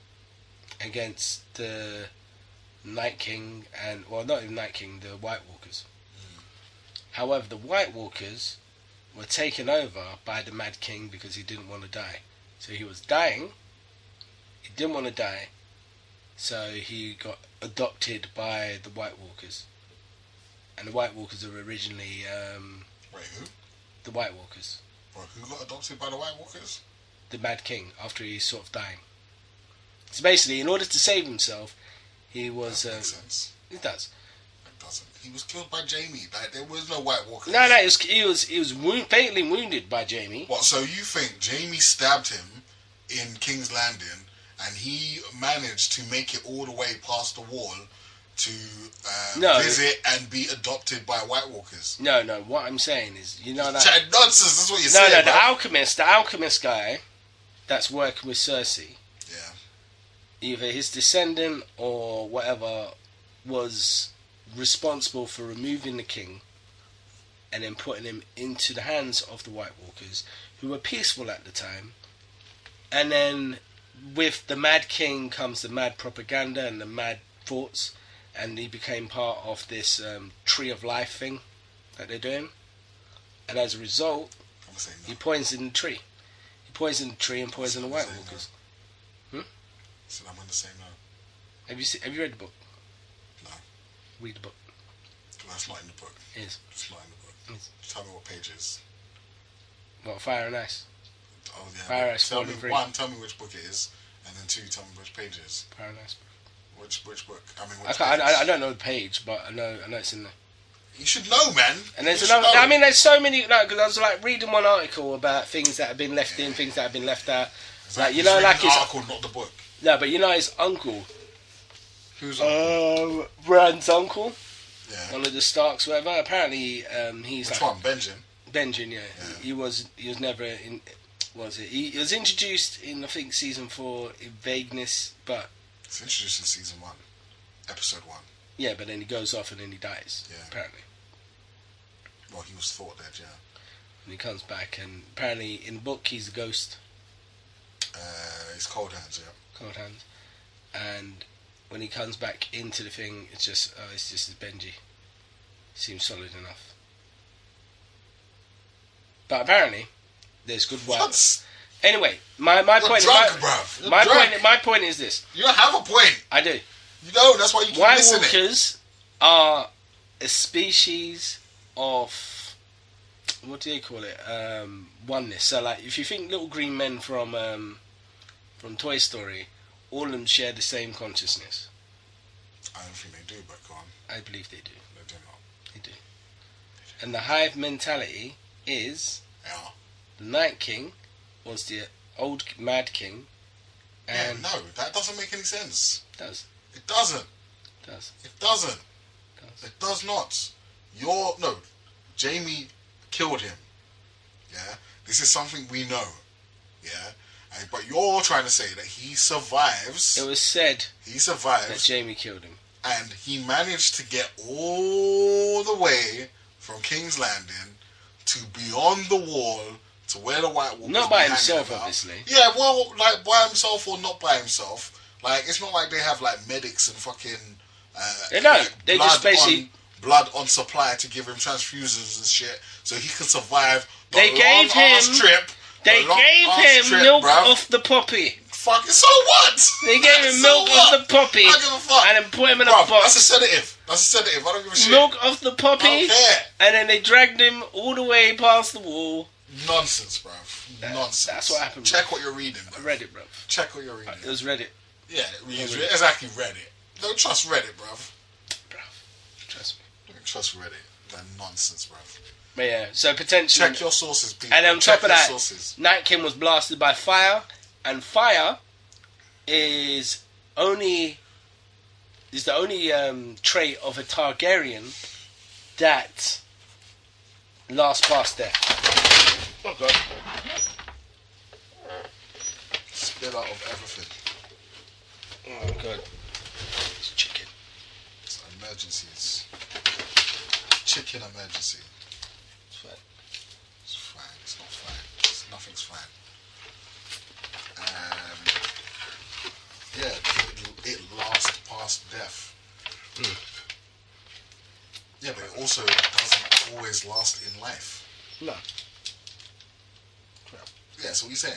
against the Night King and well, not even Night King, the White Walkers. However, the White Walkers were taken over by the Mad King because he didn't want to die. So he was dying, he didn't want to die, so he got adopted by the White Walkers. And the White Walkers were originally um, Wait, who? the White Walkers. Well, who got adopted by the White Walkers? The Mad King, after he's sort of dying. So basically, in order to save himself, he was... That Uh, makes sense. it does. It doesn't. He was killed by Jamie. Like, there was no White Walkers. No, no, he was, he was, he was wound, fatally wounded by Jamie. What, so you think Jamie stabbed him in King's Landing and he managed to make it all the way past the wall to uh, No. visit and be adopted by White Walkers? No, no, what I'm saying is, you know that... Chat nonsense, that's what you're No, saying, no, the bro. alchemist, the alchemist guy that's working with Cersei, Yeah. either his descendant or whatever was responsible for removing the king and then putting him into the hands of the White Walkers, who were peaceful at the time. And then with the Mad King comes the mad propaganda and the mad thoughts, and he became part of this um, Tree of Life thing that they're doing. And as a result, I'm saying he no. poisoned the tree. He poisoned the tree and poisoned the White Saying Walkers. So I'm going to say no. Have you seen, have you read the book? No. Read the book. That's not in the book. It is. It's not in the book. Yes. Tell me what page it is. What, Fire and Ice? Oh, yeah. Fire well, Ice tell me, Volume three. one, tell me which book it is. And then two, tell me which page it is. Fire and Ice. Which which book? I mean, I, which can't, pages? I, I don't know the page, but I know I know it's in there. You should know, man. And there's You should another. know. I mean, there's so many. Like, because I was like reading one article about things that have been left in, things that have been left out. Like, you know, It's like the his article, not the book. no, but you know his uncle, Who's um, Bran's uncle, Yeah. one of the Starks, whatever. Apparently, um, he's Which like one? Benjamin. Benjen. Yeah, Yeah. He, he was. He was never in. Was it? He, he was introduced in I think season four in vagueness, but It's introduced in season one, episode one. yeah, but then he goes off and then he dies. Yeah. Apparently. Well, he was thought dead, yeah. And he comes back, and apparently in the book he's a ghost, Uh, it's Cold Hands, yeah. cold hands. And when he comes back into the thing, it's just, oh, it's just Benji. Seems solid enough. But apparently, there's good white. What? Anyway, my my You're point. drunk, my, bruv. You're my drunk. point. My point is this. You don't have a point. I do. You don't. That's why you keep White missing it. Walkers are a species of, what do they call it? Um, oneness. So, like, if you think little green men from um, from Toy Story, all of them share the same consciousness. I don't think they do, but go on. I believe they do. They do not. They do. And the hive mentality is Yeah. the Night King was the old Mad King, and yeah, no, that doesn't make any sense. does It doesn't. does It doesn't. does. It does not. You're no. Jamie killed him. Yeah. This is something we know. Yeah. And, but you're trying to say that he survives. It was said He that survives, Jamie killed him. and he managed to get all the way from King's Landing to beyond the wall to where the White Walkers Not be by hanging himself, about. obviously. Yeah, well, like by himself or not by himself. Like it's not like they have like medics and fucking. Uh, They don't. like, They blood just basically- on, blood on supply to give him transfusions and shit, so he can survive. The They long gave ass him- Trip, They the long gave ass him trip, milk bruv. off the poppy. Fucking so what? They gave him So milk what? off the poppy I don't give a fuck. and then put him in a Bruv, box. that's a sedative. That's a sedative. I don't give a shit. Milk off the I poppy, don't care. and then they dragged him all the way past the wall. Nonsense, bruv. That- Nonsense. that's what happened, Check bruv. what you're reading, bruv. Reddit, bro. Check what you're reading. It was Reddit, Yeah, read, Yeah, Reddit. exactly Reddit. Don't trust Reddit, bruv. bro. Trust me. Don't trust Reddit. That nonsense, bruv. But yeah, so potentially. Check your sources, people. And on Check top of your that, sources. Night King was blasted by fire, and fire is only is the only um, trait of a Targaryen that lasts past death. Oh god! Spill out of everything. Oh god! It's chicken. It's emergencies. Chicken emergency. It's fine. It's fine. It's not fine. It's, nothing's fine. Um, yeah, it, it lasts past death. Mm. Yeah, but it also doesn't always last in life. No. Yeah, so what are you saying?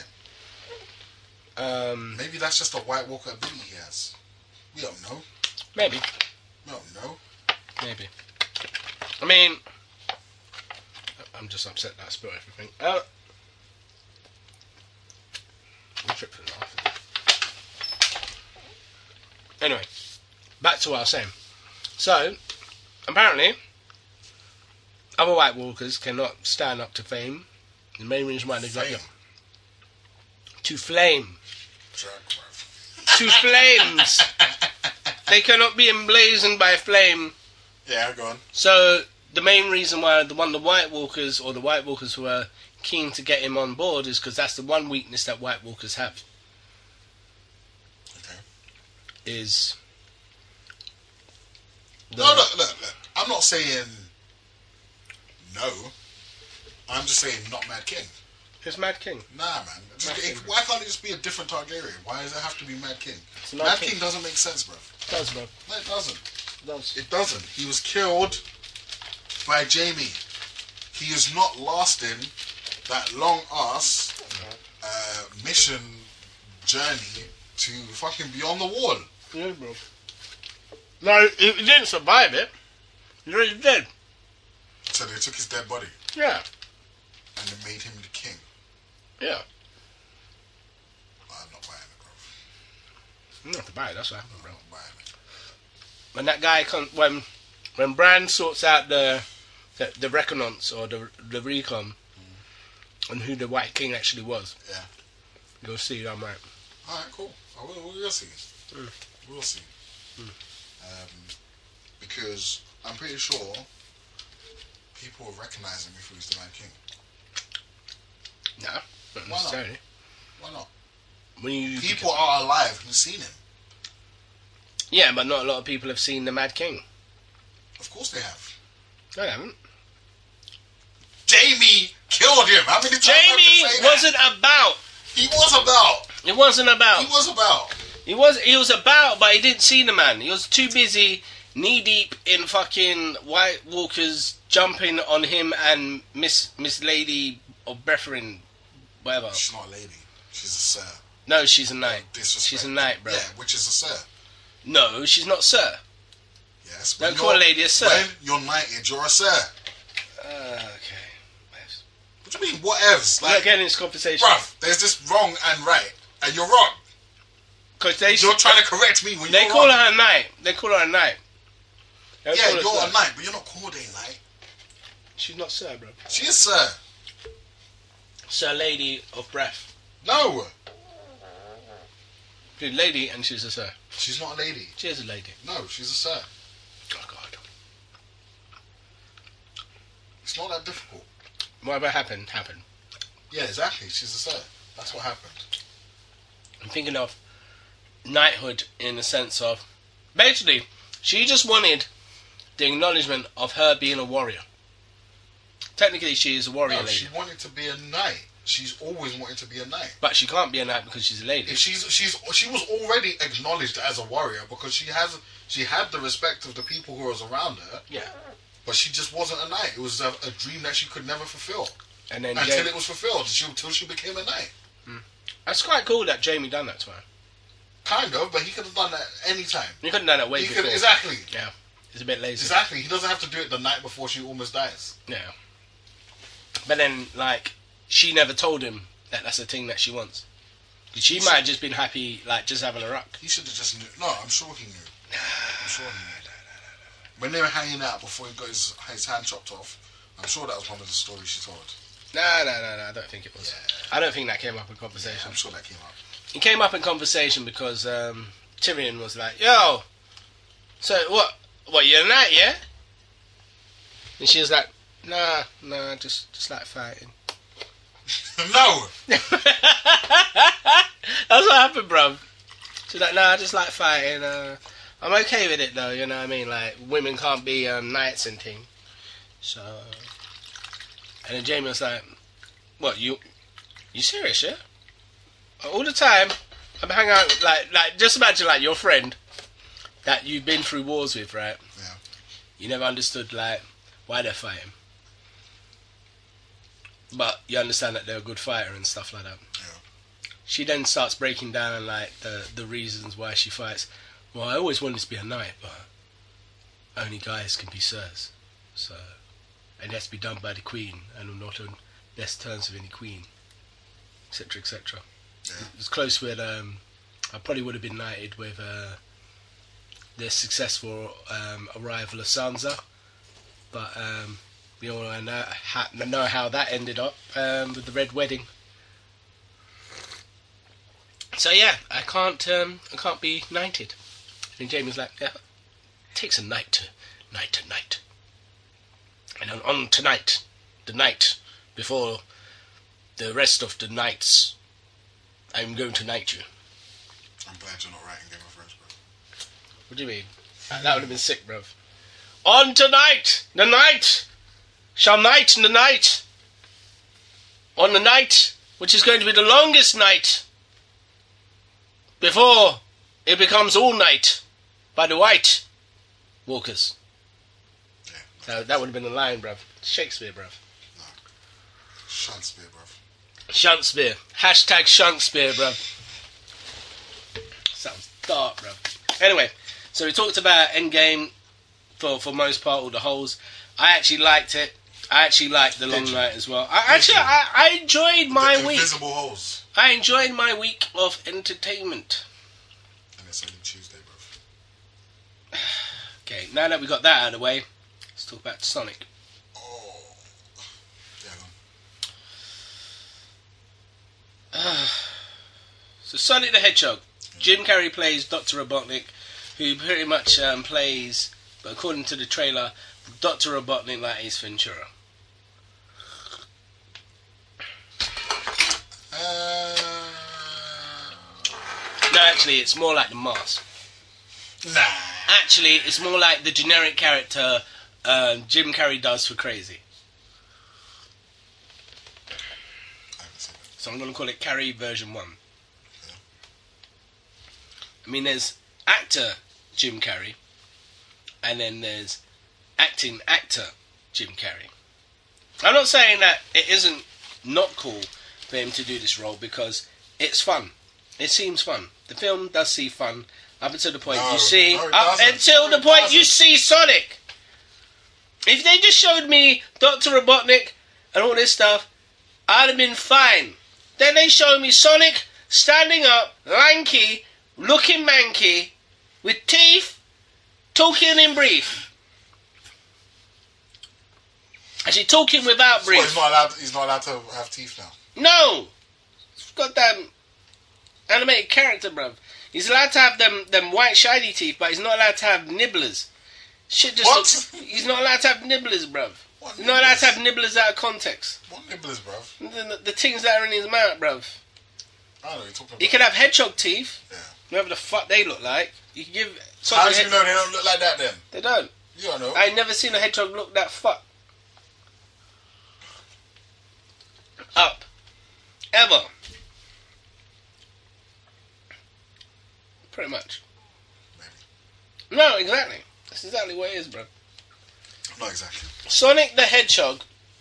Um, Maybe that's just a White Walker ability he has. We don't know. maybe. We don't know. Maybe. I mean, I'm just upset that I spilled everything. Uh, I'm tripping off. Anyway, back to what I was saying. So, apparently, other White Walkers cannot stand up to fame. The main reason why they got Fame. to flame, Jerk, bruv. to flames. They cannot be emblazoned by flame. Yeah, go on. So the main reason why the one the White Walkers or the White Walkers were keen to get him on board is because that's the one weakness that White Walkers have. Okay. Is the, No, look, look, look. I'm not saying no. I'm just saying not Mad King. It's Mad King. Nah, man. Just, Mad if, King. why can't it just be a different Targaryen? Why does it have to be Mad King? It's Mad, Mad King. King. doesn't make sense, bro. It does, bro. No, it doesn't. It does. It doesn't. He was killed by Jamie. He is not lasting that long ass uh, mission journey to fucking beyond the wall. Yeah, bro. No, he, he didn't survive it. He's already dead. So they took his dead body Yeah. and they made him the king. Yeah. I'm not buying it, bro. You don't have to buy it. That's what happened, bro. I'm not buying it. When that guy comes, when when Bran sorts out the the, the reconnaissance or the the recon mm. on who the White King actually was, Yeah. you'll see. I'm right. All right, cool. I will, we'll see. Mm. We'll see. Mm. Um, because I'm pretty sure people will recognize him if he was the Mad King. No, not Why not? necessarily. Why not? When you People are alive who've seen him. yeah, but not a lot of people have seen the Mad King. Of course they have. No, they haven't. Jamie killed him. How many times have Jamie to say that? wasn't about. He was about. It wasn't about. He was about. He was. He was about, but he didn't see the man. He was too busy, knee deep in fucking White Walkers jumping on him and Miss Miss Lady or Brethren, whatever. She's not a lady. She's a sir. No, she's a knight. Disrespect. She's a knight, bro. Yeah, which is a sir. No, she's not sir. Yes. Don't when call a you're- lady a sir. When you're knighted, you're a sir. Uh, okay. What do you mean, whatevs? We're not Like, getting this conversation. bruv, there's this wrong and right, and you're wrong. Because they, You're trying to correct me when they you're call wrong. her a knight. They call her a knight. They don't Yeah, call her you're sir. a knight, but you're not called a knight. She's not sir, bro. She is sir. Sir Lady of Breath. No, She's a lady and she's a sir. she's not a lady. She is a lady. No, she's a sir. Oh, God. It's not that difficult. Whatever happened, happened. Yeah, exactly. She's a sir. That's what happened. I'm thinking of knighthood in the sense of... Basically, she just wanted the acknowledgement of her being a warrior. Technically, she is a warrior No, lady. she wanted to be a knight. She's always wanted to be a knight. But she can't be a knight because she's a lady. If she's she's she was already acknowledged as a warrior because she has she had the respect of the people who was around her, Yeah. but she just wasn't a knight. It was a, a dream that she could never fulfill And then until Jamie, it was fulfilled. She, until she became a knight. that's quite cool that Jamie done that to her. Kind of, but he could have done that any time. You couldn't have done that way He before. could exactly, Yeah. It's a bit lazy. exactly. He doesn't have to do it the night before she almost dies. Yeah. But then, like, she never told him that that's the thing that she wants. 'Cause she might have just been happy, like, just having a rock. He should have just knew. No, I'm sure he knew. I'm sure he knew. When they were hanging out before he got his, his hand chopped off, I'm sure that was one of the stories she told. No, no, no, no, I don't think it was. I don't think that came up in conversation. I'm sure that came up. It came up in conversation because um, Tyrion was like, yo, so what, what, you're a knight, yeah? And she was like, nah, nah, just, just like fighting. No! That's what happened, bruv. She's like, nah, I just like fighting. Uh, I'm okay with it, though, you know what I mean? Like, women can't be um, knights and thing. So... And then Jamie was like, what, you... You serious, yeah? All the time, I'm hanging out, like, like, just imagine, like, your friend that you've been through wars with, right? Yeah. You never understood, like, why they're fighting. But you understand that they're a good fighter and stuff like that. Yeah. She then starts breaking down, like, the, the reasons why she fights. Well, I always wanted to be a knight, but only guys can be sirs. So, and it has to be done by the queen, and not on best terms of any queen, et cetera, et cetera. Yeah. It was close with, um, I probably would have been knighted with uh, the successful um, arrival of Sansa, but um, we all know how, know how that ended up um, with the Red Wedding. So yeah, I can't, um, I can't be knighted. And Jamie's like, yeah, it takes a knight to knight to knight. And on, on tonight, the night before the rest of the nights, I'm going to knight you. I'm glad you're not writing Game of Thrones, bro. What do you mean? That would have been sick, bruv. On tonight, the night shall knight the night. On the night, which is going to be the longest night, before it becomes all night by the White Walkers. Yeah. That, that would have been the line, bruv. Shakespeare, bruv. No. Shakespeare, bro. Shankspeare. Hashtag Shankspeare, bruv. Sounds dark, bruv. Anyway, so we talked about Endgame for, for most part, all the holes. I actually liked it. I actually liked The Long Did you? Night as well. I, actually, I, I enjoyed my the week. Invisible holes. I enjoyed my week of entertainment. And it's only Tuesday, bro. Okay, now that we got that out of the way, let's talk about Sonic. Oh. Yeah, go on. So Sonic the Hedgehog. Jim Carrey plays Doctor Robotnik, who pretty much um, plays, but according to the trailer, Doctor Robotnik like Ace Ventura. Uh, No, actually, it's more like the mask. nah. Actually, it's more like the generic character um, Jim Carrey does for Crazy. I haven't seen it. So I'm going to call it Carrey version one. I mean, there's actor Jim Carrey, and then there's acting actor Jim Carrey. I'm not saying that it isn't not cool for him to do this role, because it's fun. It seems fun. The film does seem fun up until the point No, you see no, it up doesn't. until No, the it point you doesn't. see Sonic. If they just showed me Doctor Robotnik and all this stuff, I'd have been fine. Then they showed me Sonic standing up, lanky, looking manky, with teeth, talking in brief. Actually, talking without Well, brief. he's not allowed. He's not allowed to have teeth now. No! Goddamn animated character, bruv. He's allowed to have them them white shiny teeth, but he's not allowed to have nibblers. Shit just What? looks... He's not allowed to have nibblers, bruv. What He's not allowed to nibblers? have nibblers out of context. What nibblers, bruv? The, the, the things that are in his mouth, bruv. I don't know what you're talking about. He could have hedgehog teeth. Yeah. Whatever the fuck they look like. You can give... How Sonic do you head- know they don't look like that then? They don't. You don't know. I ain't never seen a hedgehog look that fuck up. Ever. Pretty much. Maybe. No, exactly. That's exactly what it is, bro. Not exactly. Sonic the Hedgehog,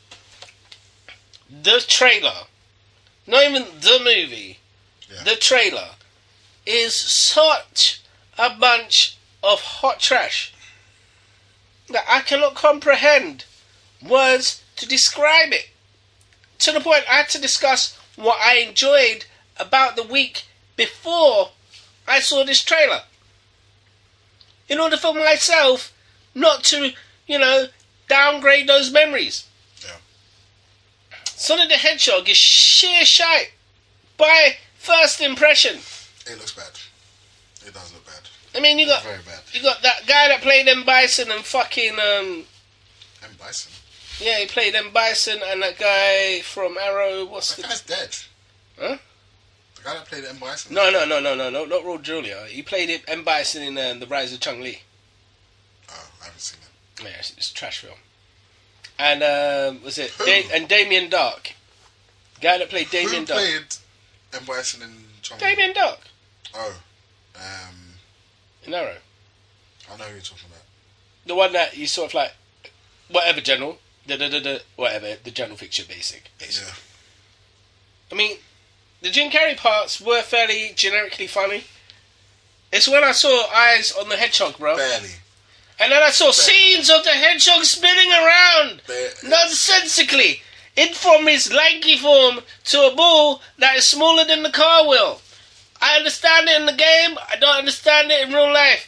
the trailer, not even the movie, Yeah. the trailer, is such a bunch of hot trash that I cannot comprehend words to describe it. To the point I had to discuss what I enjoyed about the week before I saw this trailer. In order for myself not to, you know, downgrade those memories. Yeah. Sonic the Hedgehog is sheer shite by first impression. It looks bad. It does look bad. I mean, you got Very bad. you got that guy that played M. Bison and fucking um M. Bison. yeah, he played M. Bison and that guy from Arrow. What's That the guy's dead. huh? The guy that played M. Bison. No, no, no, no, no, no, not Raul Julia. He played it, M. Bison in uh, The Rise of Chung Li. Oh, I haven't seen it. Yeah, it's, it's a trash film. And um, was it Who? da- and Damien Dark, guy that played Damien Who Dark. played M. Bison in Chong? Damien Dark Oh. Um, in Arrow. I know who you're talking about. The one that you sort of like, whatever general, da da da da, whatever, the general fiction basic, basically. Yeah. I mean, the Jim Carrey parts were fairly generically funny. It's when I saw Eyes on the Hedgehog, bro. Barely. And then I saw scenes of the hedgehog spinning around Barely. nonsensically in from his lanky form to a ball that is smaller than the car wheel. I understand it in the game, I don't understand it in real life.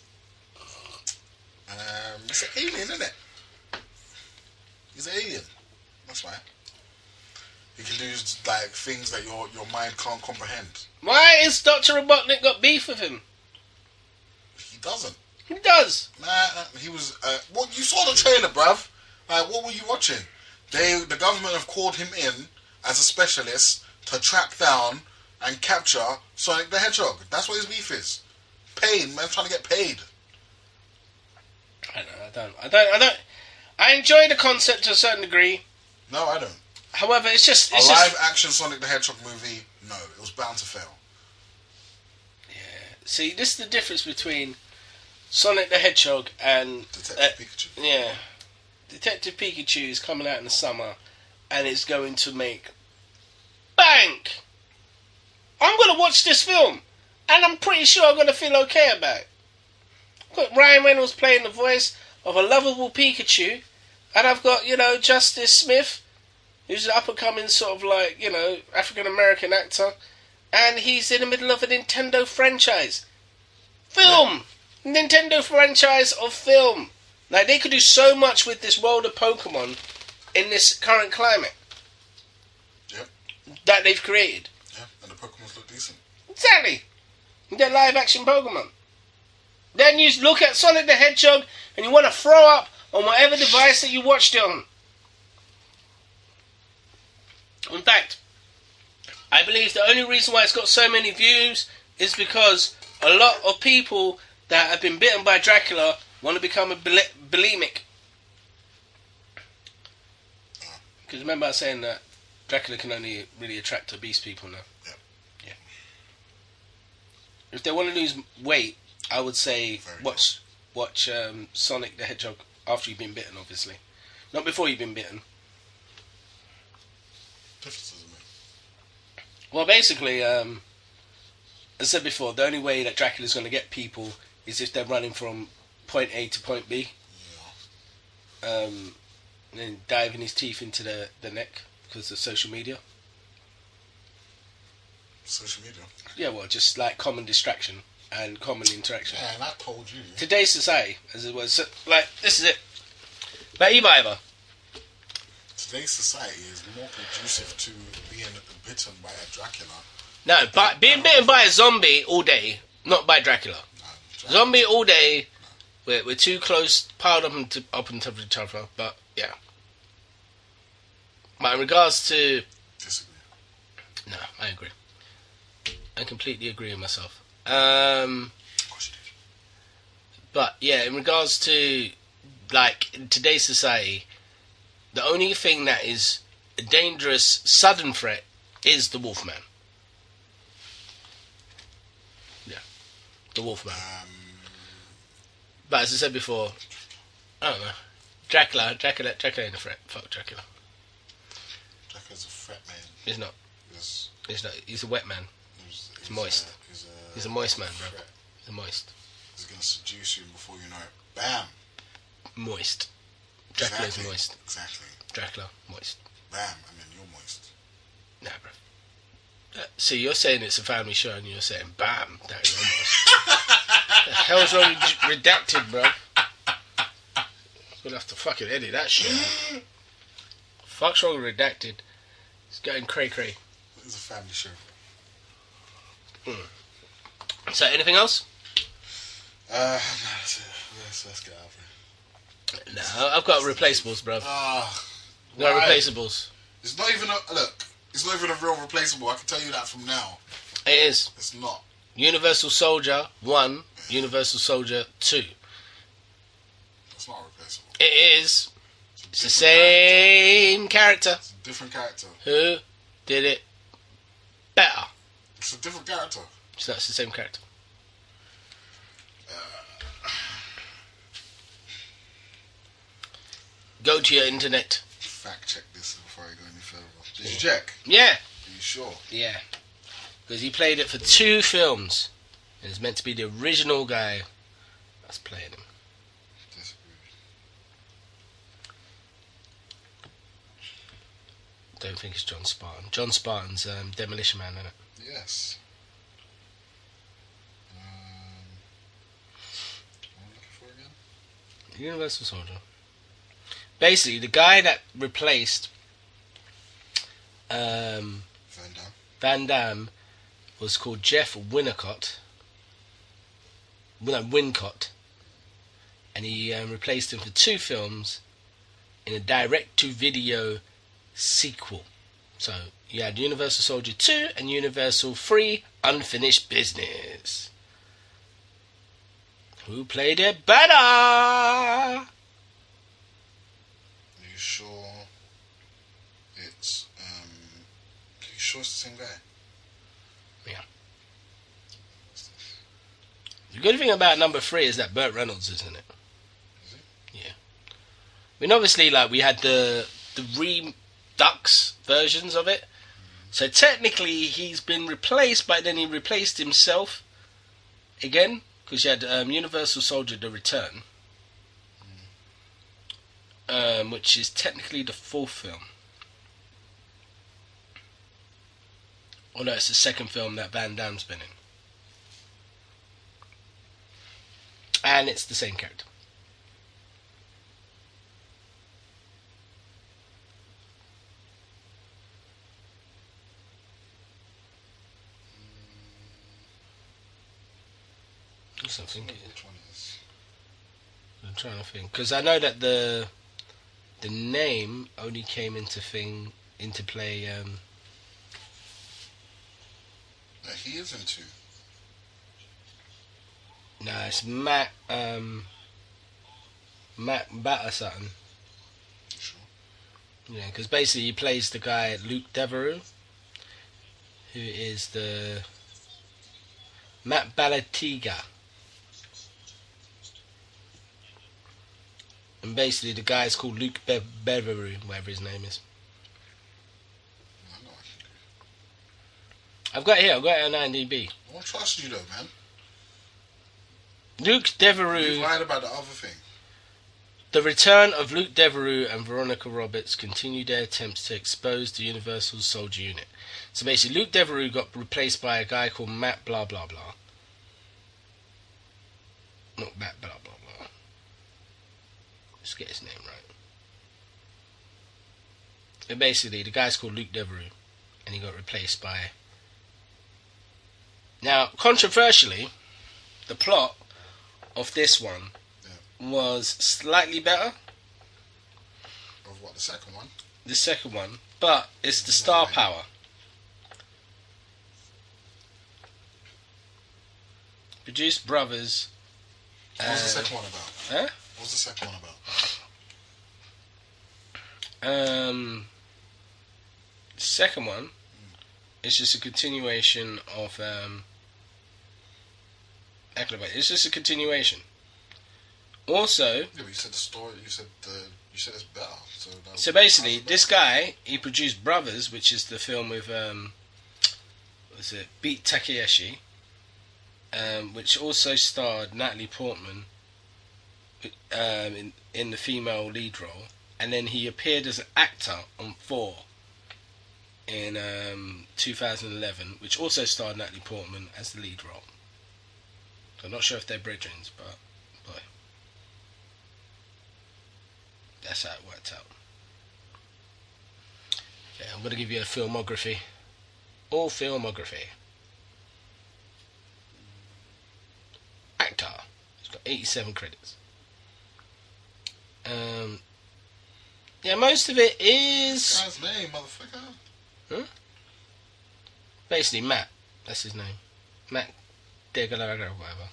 Um, it's an alien, isn't it? He's an alien. That's why. He can do like things that your your mind can't comprehend. Why is Doctor Robotnik got beef with him? He doesn't. He does. Nah, he was. Uh, what you saw the trailer, bruv? Like, what were you watching? They, the government, have called him in as a specialist to track down and capture Sonic the Hedgehog. That's what his beef is. Paid, man, trying to get paid. I don't. I don't. I don't. I don't. I enjoy the concept to a certain degree. No, I don't. However, it's just. A It's live just. action Sonic the Hedgehog movie, no, it was bound to fail. See, this is the difference between Sonic the Hedgehog and Detective uh, Pikachu. yeah, Detective Pikachu is coming out in the summer, and it's going to make bank. I'm going to watch this film, and I'm pretty sure I'm going to feel okay about it. I've got Ryan Reynolds playing the voice of a lovable Pikachu, and I've got, you know, Justice Smith, who's an up-and-coming sort of like, you know, African-American actor, and he's in the middle of a Nintendo franchise. Film! Nintendo franchise of film. Like, they could do so much with this world of Pokemon in this current climate Yep, that they've created. yeah, and the Pokemons look decent. Exactly. You get live action Pokemon. Then you look at Sonic the Hedgehog and you want to throw up on whatever device that you watched it on. In fact, I believe the only reason why it's got so many views is because a lot of people that have been bitten by Dracula want to become a bule- bulimic. Because remember I was saying that Dracula can only really attract obese people now. Yeah. Yeah. If they want to lose weight, I would say Very watch watch um, Sonic the Hedgehog after you've been bitten, obviously. Not before you've been bitten. Difference doesn't make. Well, basically, um, as I said before, the only way that Dracula's going to get people is if they're running from point A to point B. Yeah. Um, and then diving his teeth into the, the neck because of social media. Social media. Yeah, well, just like common distraction and common interaction. Yeah, and I told you. Today's society, as it was, so, like, this is it. But either. Today's society is more conducive to being bitten by a Dracula. No, but being bitten by a zombie all day, not by Dracula. No, Dracula. Zombie all day, we're, we're too close, piled up, into, up on top of each other, but yeah. But in regards to... Disagree. No, I agree. I completely agree with myself. Um, Of course you did. but yeah, in regards to, like, in today's society, the only thing that is a dangerous, sudden threat is the Wolfman. Yeah, the Wolfman. Um, But as I said before, I don't know. Dracula, Dracula, Dracula ain't a threat. Fuck Dracula. Dracula's a threat man. He's not. He's, He's not. He's a wet man. he's, he's moist. A, he's, a, He's a moist man, bro. threat. He's a moist. He's going to seduce you, and before you know it, bam. Moist. Dracula's Exactly. moist. Exactly. Dracula, moist. Bam. And then you're moist. Nah, bro. Uh, see, you're saying it's a family show, and you're saying, bam, that is almost. The hell's wrong with Redacted, bro? We'll have to fucking edit that shit. Fuck's wrong with Redacted? It's going cray cray. It's a family show. So, anything else? Uh, no, that's it. Let's, let's get out of here. No, I've got replaceables, bro. Ah, No why? replaceables. It's not even a look. It's not even a real replaceable. I can tell you that from now. It is It's not. Universal Soldier one, Universal Soldier two. It's not replaceable. It is. It's the different same character. It's a different character. Who did it better? It's a different character. So that's the same character. Go to your internet. Fact check this before I go any further. Did you check? Yeah. Are you sure? Yeah. Because he played it for two films. And it's meant to be the original guy that's playing him. Disagree. Don't think it's John Spartan. John Spartan's um, Demolition Man, isn't it? Yes. Um, what am I looking for again? Universal Soldier. Basically, the guy that replaced um, Van Damme. Van Damme was called Jeff Winnacott. No, Wincott. And he um, replaced him for two films in a direct-to-video sequel. So, you had Universal Soldier two and Universal three, Unfinished Business. Who played it better? Are you sure it's um are you sure it's the same guy? Yeah. The good thing about number three is that Burt Reynolds is in it. Is it? Yeah. I mean, obviously, like, we had the the Redux versions of it. So technically, he's been replaced, but then he replaced himself again, because you had um, Universal Soldier: The Return, um, which is technically the fourth film. Oh no, it's the second film that Van Damme's been in. And it's the same character. Yes, I think it is. Which one is? I'm trying to think, because I know that the the name only came into thing into play. Um, No, he is in two. no, it's Matt um, Matt Batterson. You sure? Yeah, because basically he plays the guy Luke Devereaux, who is the Matt Ballatiga. And basically the guy's called Luke Be- Bevereaux, whatever his name is. I know I can I've got it here. I've got it on IMDb. I don't trust you though, man. Luke You Devereaux. lied about the other thing. The return of Luke Devereaux and Veronica Roberts continued their attempts to expose the Universal Soldier Unit. So basically, Luke Devereaux got replaced by a guy called Matt blah blah blah. Not Matt blah blah blah. Let's get his name right. But basically, the guy's called Luke Devereaux, and he got replaced by... Now, controversially, the plot of this one Yeah. was slightly better, Of what, the second one? the second one, but it's the star No way. power. Produced brothers. What was the uh, second one about? Huh? What was the second one about? Um, the second one is just a continuation of um, Ecclebite. It's just a continuation. Also, Yeah, but you said the story. You said the. You said it's better. So, that so basically, this guy, he produced Brothers, which is the film with um, what was it Beat Takeshi, um, which also starred Natalie Portman um, in in the female lead role, and then he appeared as an actor on Four in um, two thousand eleven, which also starred Natalie Portman as the lead role. So I'm not sure if they're brethrens, but boy, that's how it worked out. Okay, I'm going to give you a filmography. All filmography. Actor. He's got eighty-seven credits. Um, yeah, most of it is guy's name, motherfucker. basically Matt. That's his name. Matt Degalara or whatever.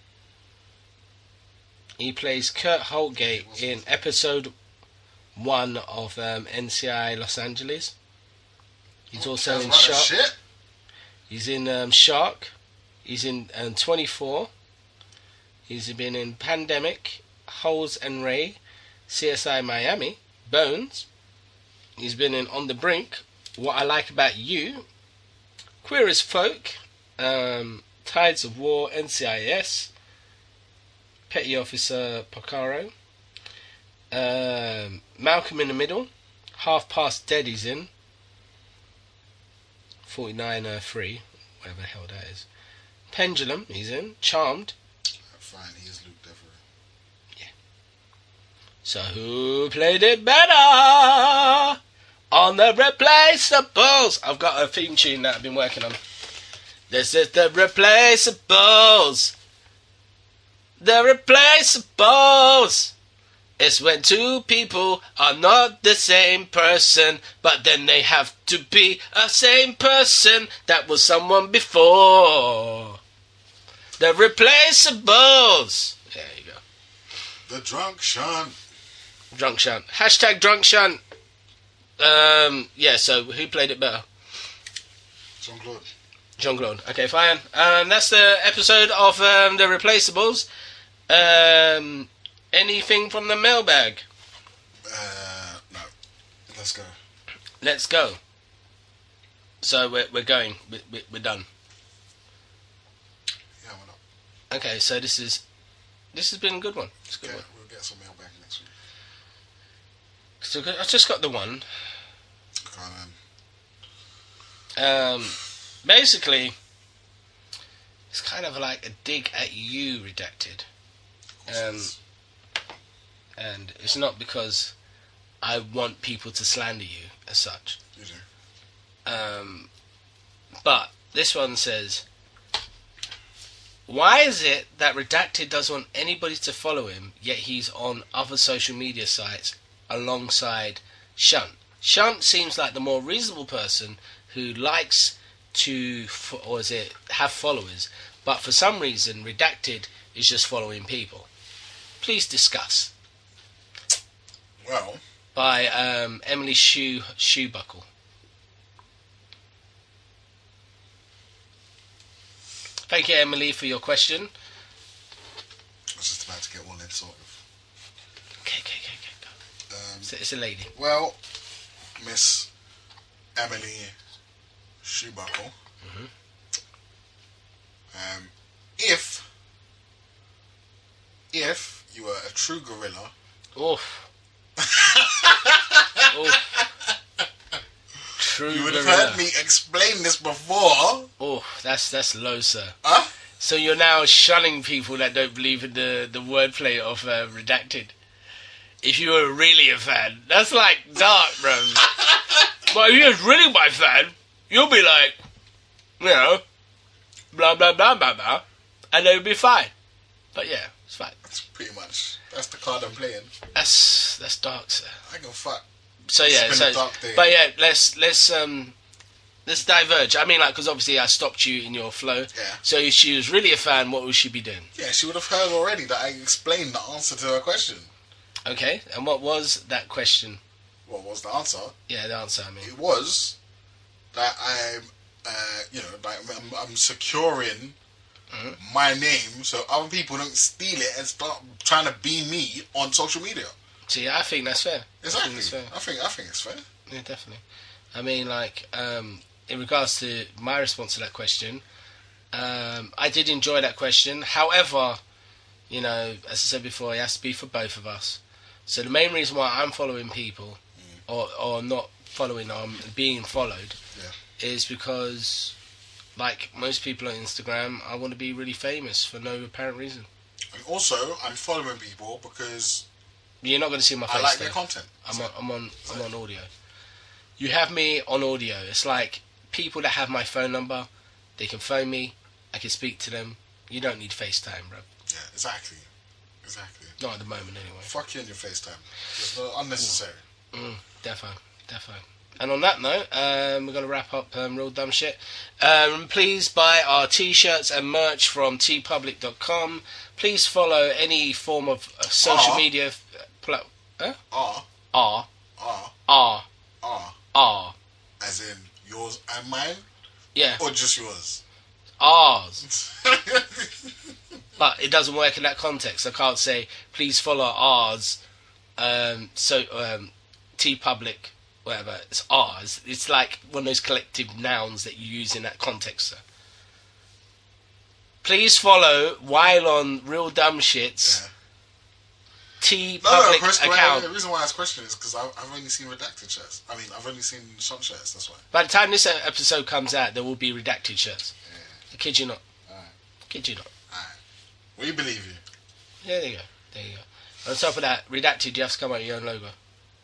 He plays Kurt Holtgate in episode one of um, N C I Los Angeles. He's also in That's Shark. shit. He's in um, Shark. He's in um, twenty-four. He's been in Pandemic, Holes and Ray, C S I Miami, Bones. He's been in On the Brink, What I Like About You, Queer as Folk, um, Tides of War, N C I S, Petty Officer Pocaro, um, Malcolm in the Middle, Half Past Dead he's in, forty-nine uh, Free, whatever the hell that is, Pendulum he's in, Charmed. Fine, he is Luke Devereaux. So who played it better on the Replaceables? I've got a theme tune that I've been working on. This is the Replaceables. The Replaceables. It's when two people are not the same person, but then they have to be a same person that was someone before. The Replaceables. There you go. The Drunk Sean. Drunk Shunt. Hashtag Drunk Shunt. Um, yeah, so who played it better? Jean Claude. Jean-Claude. Okay, fine. Um, that's the episode of um, The Replaceables. Um, anything from the mailbag? Uh, no. Let's go. Let's go. So we're, we're going. We're, we're done. Yeah, why not? Okay, so this is... This has been a good one. It's a good Yeah, one. we'll get some mailbag next week. So I just got the one. Come on. Um, basically, it's kind of like a dig at you, Redacted. Of course Um, it is. And it's not because I want people to slander you as such. You do. Um, but this one says, why is it that Redacted doesn't want anybody to follow him, yet he's on other social media sites alongside Shunt? Shunt seems like the more reasonable person who likes to, fo- or is it, have followers, but for some reason Redacted is just following people. Please discuss. Well, By um, Emily Shoe Shoebuckle. Thank you, Emily, for your question. I was just about to get one in sort of. Okay, okay, okay, okay. Go. Um, It's, a, it's a lady. well, Miss Emily shoe buckle. Mhm. Um, if if you were a true gorilla, Oof. Oof. True you would have gorilla. heard me explain this before. Oh, that's that's low, sir. Huh? So you're now shunning people that don't believe in the, the wordplay of uh, redacted. If you were really a fan, that's like dark, bro. But if you're really my fan, you'll be like, you know, blah blah blah blah blah, and it'll be fine. But yeah, it's fine. That's pretty much that's the card I'm playing. That's that's dark, sir. I can fuck. So yeah, It's been a so dark day. but yeah, let's let's um let's diverge. I mean, like, because obviously I stopped you in your flow. Yeah. So if she was really a fan, what would she be doing? Yeah, she would have heard already that I explained the answer to her question. Okay, and what was that question? What was the answer? Yeah, the answer. I mean, It was that I'm, uh, you know, like I'm, I'm securing Mhm. my name so other people don't steal it and start trying to be me on social media. see, I think that's fair. I Exactly. think that's fair. I think I think it's fair. Yeah, definitely. I mean, like, um, in regards to my response to that question, um, I did enjoy that question. However, you know, as I said before, it has to be for both of us. So the main reason why I'm following people, or or not following, or I'm being followed, Yeah. is because, like most people on Instagram, I want to be really famous for no apparent reason. And also, I'm following people because You're not going to see my face. I like though. their content. I'm So- on, I'm on, I'm on audio. You have me on audio. It's like people that have my phone number, they can phone me, I can speak to them. You don't need FaceTime, bro. Yeah, exactly. Exactly. Not at the moment, anyway. Fuck you and your FaceTime. It's not unnecessary. Mm, defo, defo. And on that note, um, we're going to wrap up um, Real Dumb Shit. Um, please buy our t-shirts and merch from t public dot com. Please follow any form of uh, social R. media... F- pl- huh? R, R. R, R. R, R. as in yours and mine, Yeah. or just yours? R's. But it doesn't work in that context. I can't say, please follow ours, um, so, um, T-Public, whatever, it's ours. It's like one of those collective nouns that you use in that context, sir. Please follow While on Real Dumb Shit's Yeah. T-Public Chris, account. the reason why I asked question is because I've, I've only seen redacted shirts. I mean, I've only seen shot shirts, that's why. By the time this episode comes out, there will be redacted shirts. I kid you not. Alright. Kid you not. Alright. We believe you. Yeah, there you go. There you go. On top of that, redacted, you have to come out with your own logo.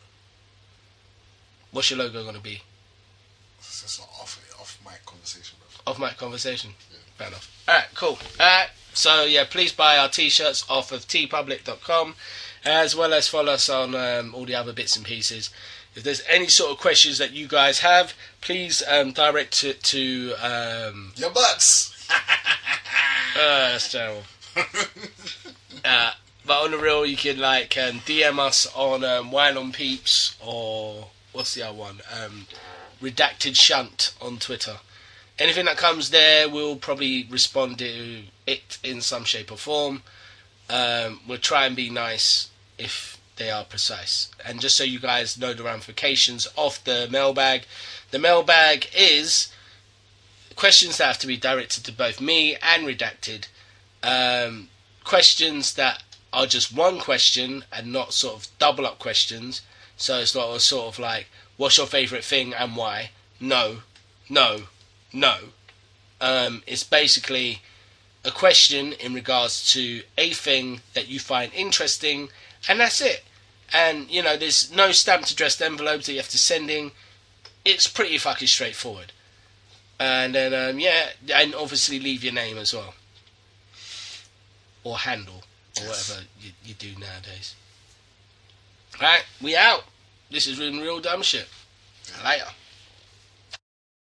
What's your logo going to be? It's just an off, off mic conversation, bro. Off mic conversation. Fair enough. Alright, cool. Alright, so yeah, please buy our t-shirts off of t public dot com, as well as follow us on um, all the other bits and pieces. If there's any sort of questions that you guys have, please um, direct it to... Um, Your butts! uh, that's terrible. Uh, but on the real, you can like um, D M us on um, Wine on Peeps, or what's the other one? Um, Redacted Shunt on Twitter. Anything that comes there, we'll probably respond to it in some shape or form. Um, we'll try and be nice if they are precise. And just so you guys know the ramifications of the mailbag, the mailbag is questions that have to be directed to both me and Redacted. Um, questions that are just one question and not sort of double up questions. So it's not a sort of like, what's your favourite thing and why? No, no, no. Um, it's basically a question in regards to a thing that you find interesting, and that's it. And, you know, there's no stamped addressed envelopes that you have to send in. It's pretty fucking straightforward. And then, um, yeah, and obviously leave your name as well. Or handle, or whatever you, you do nowadays. Alright, we out. This is Real Dumb Shit. Later.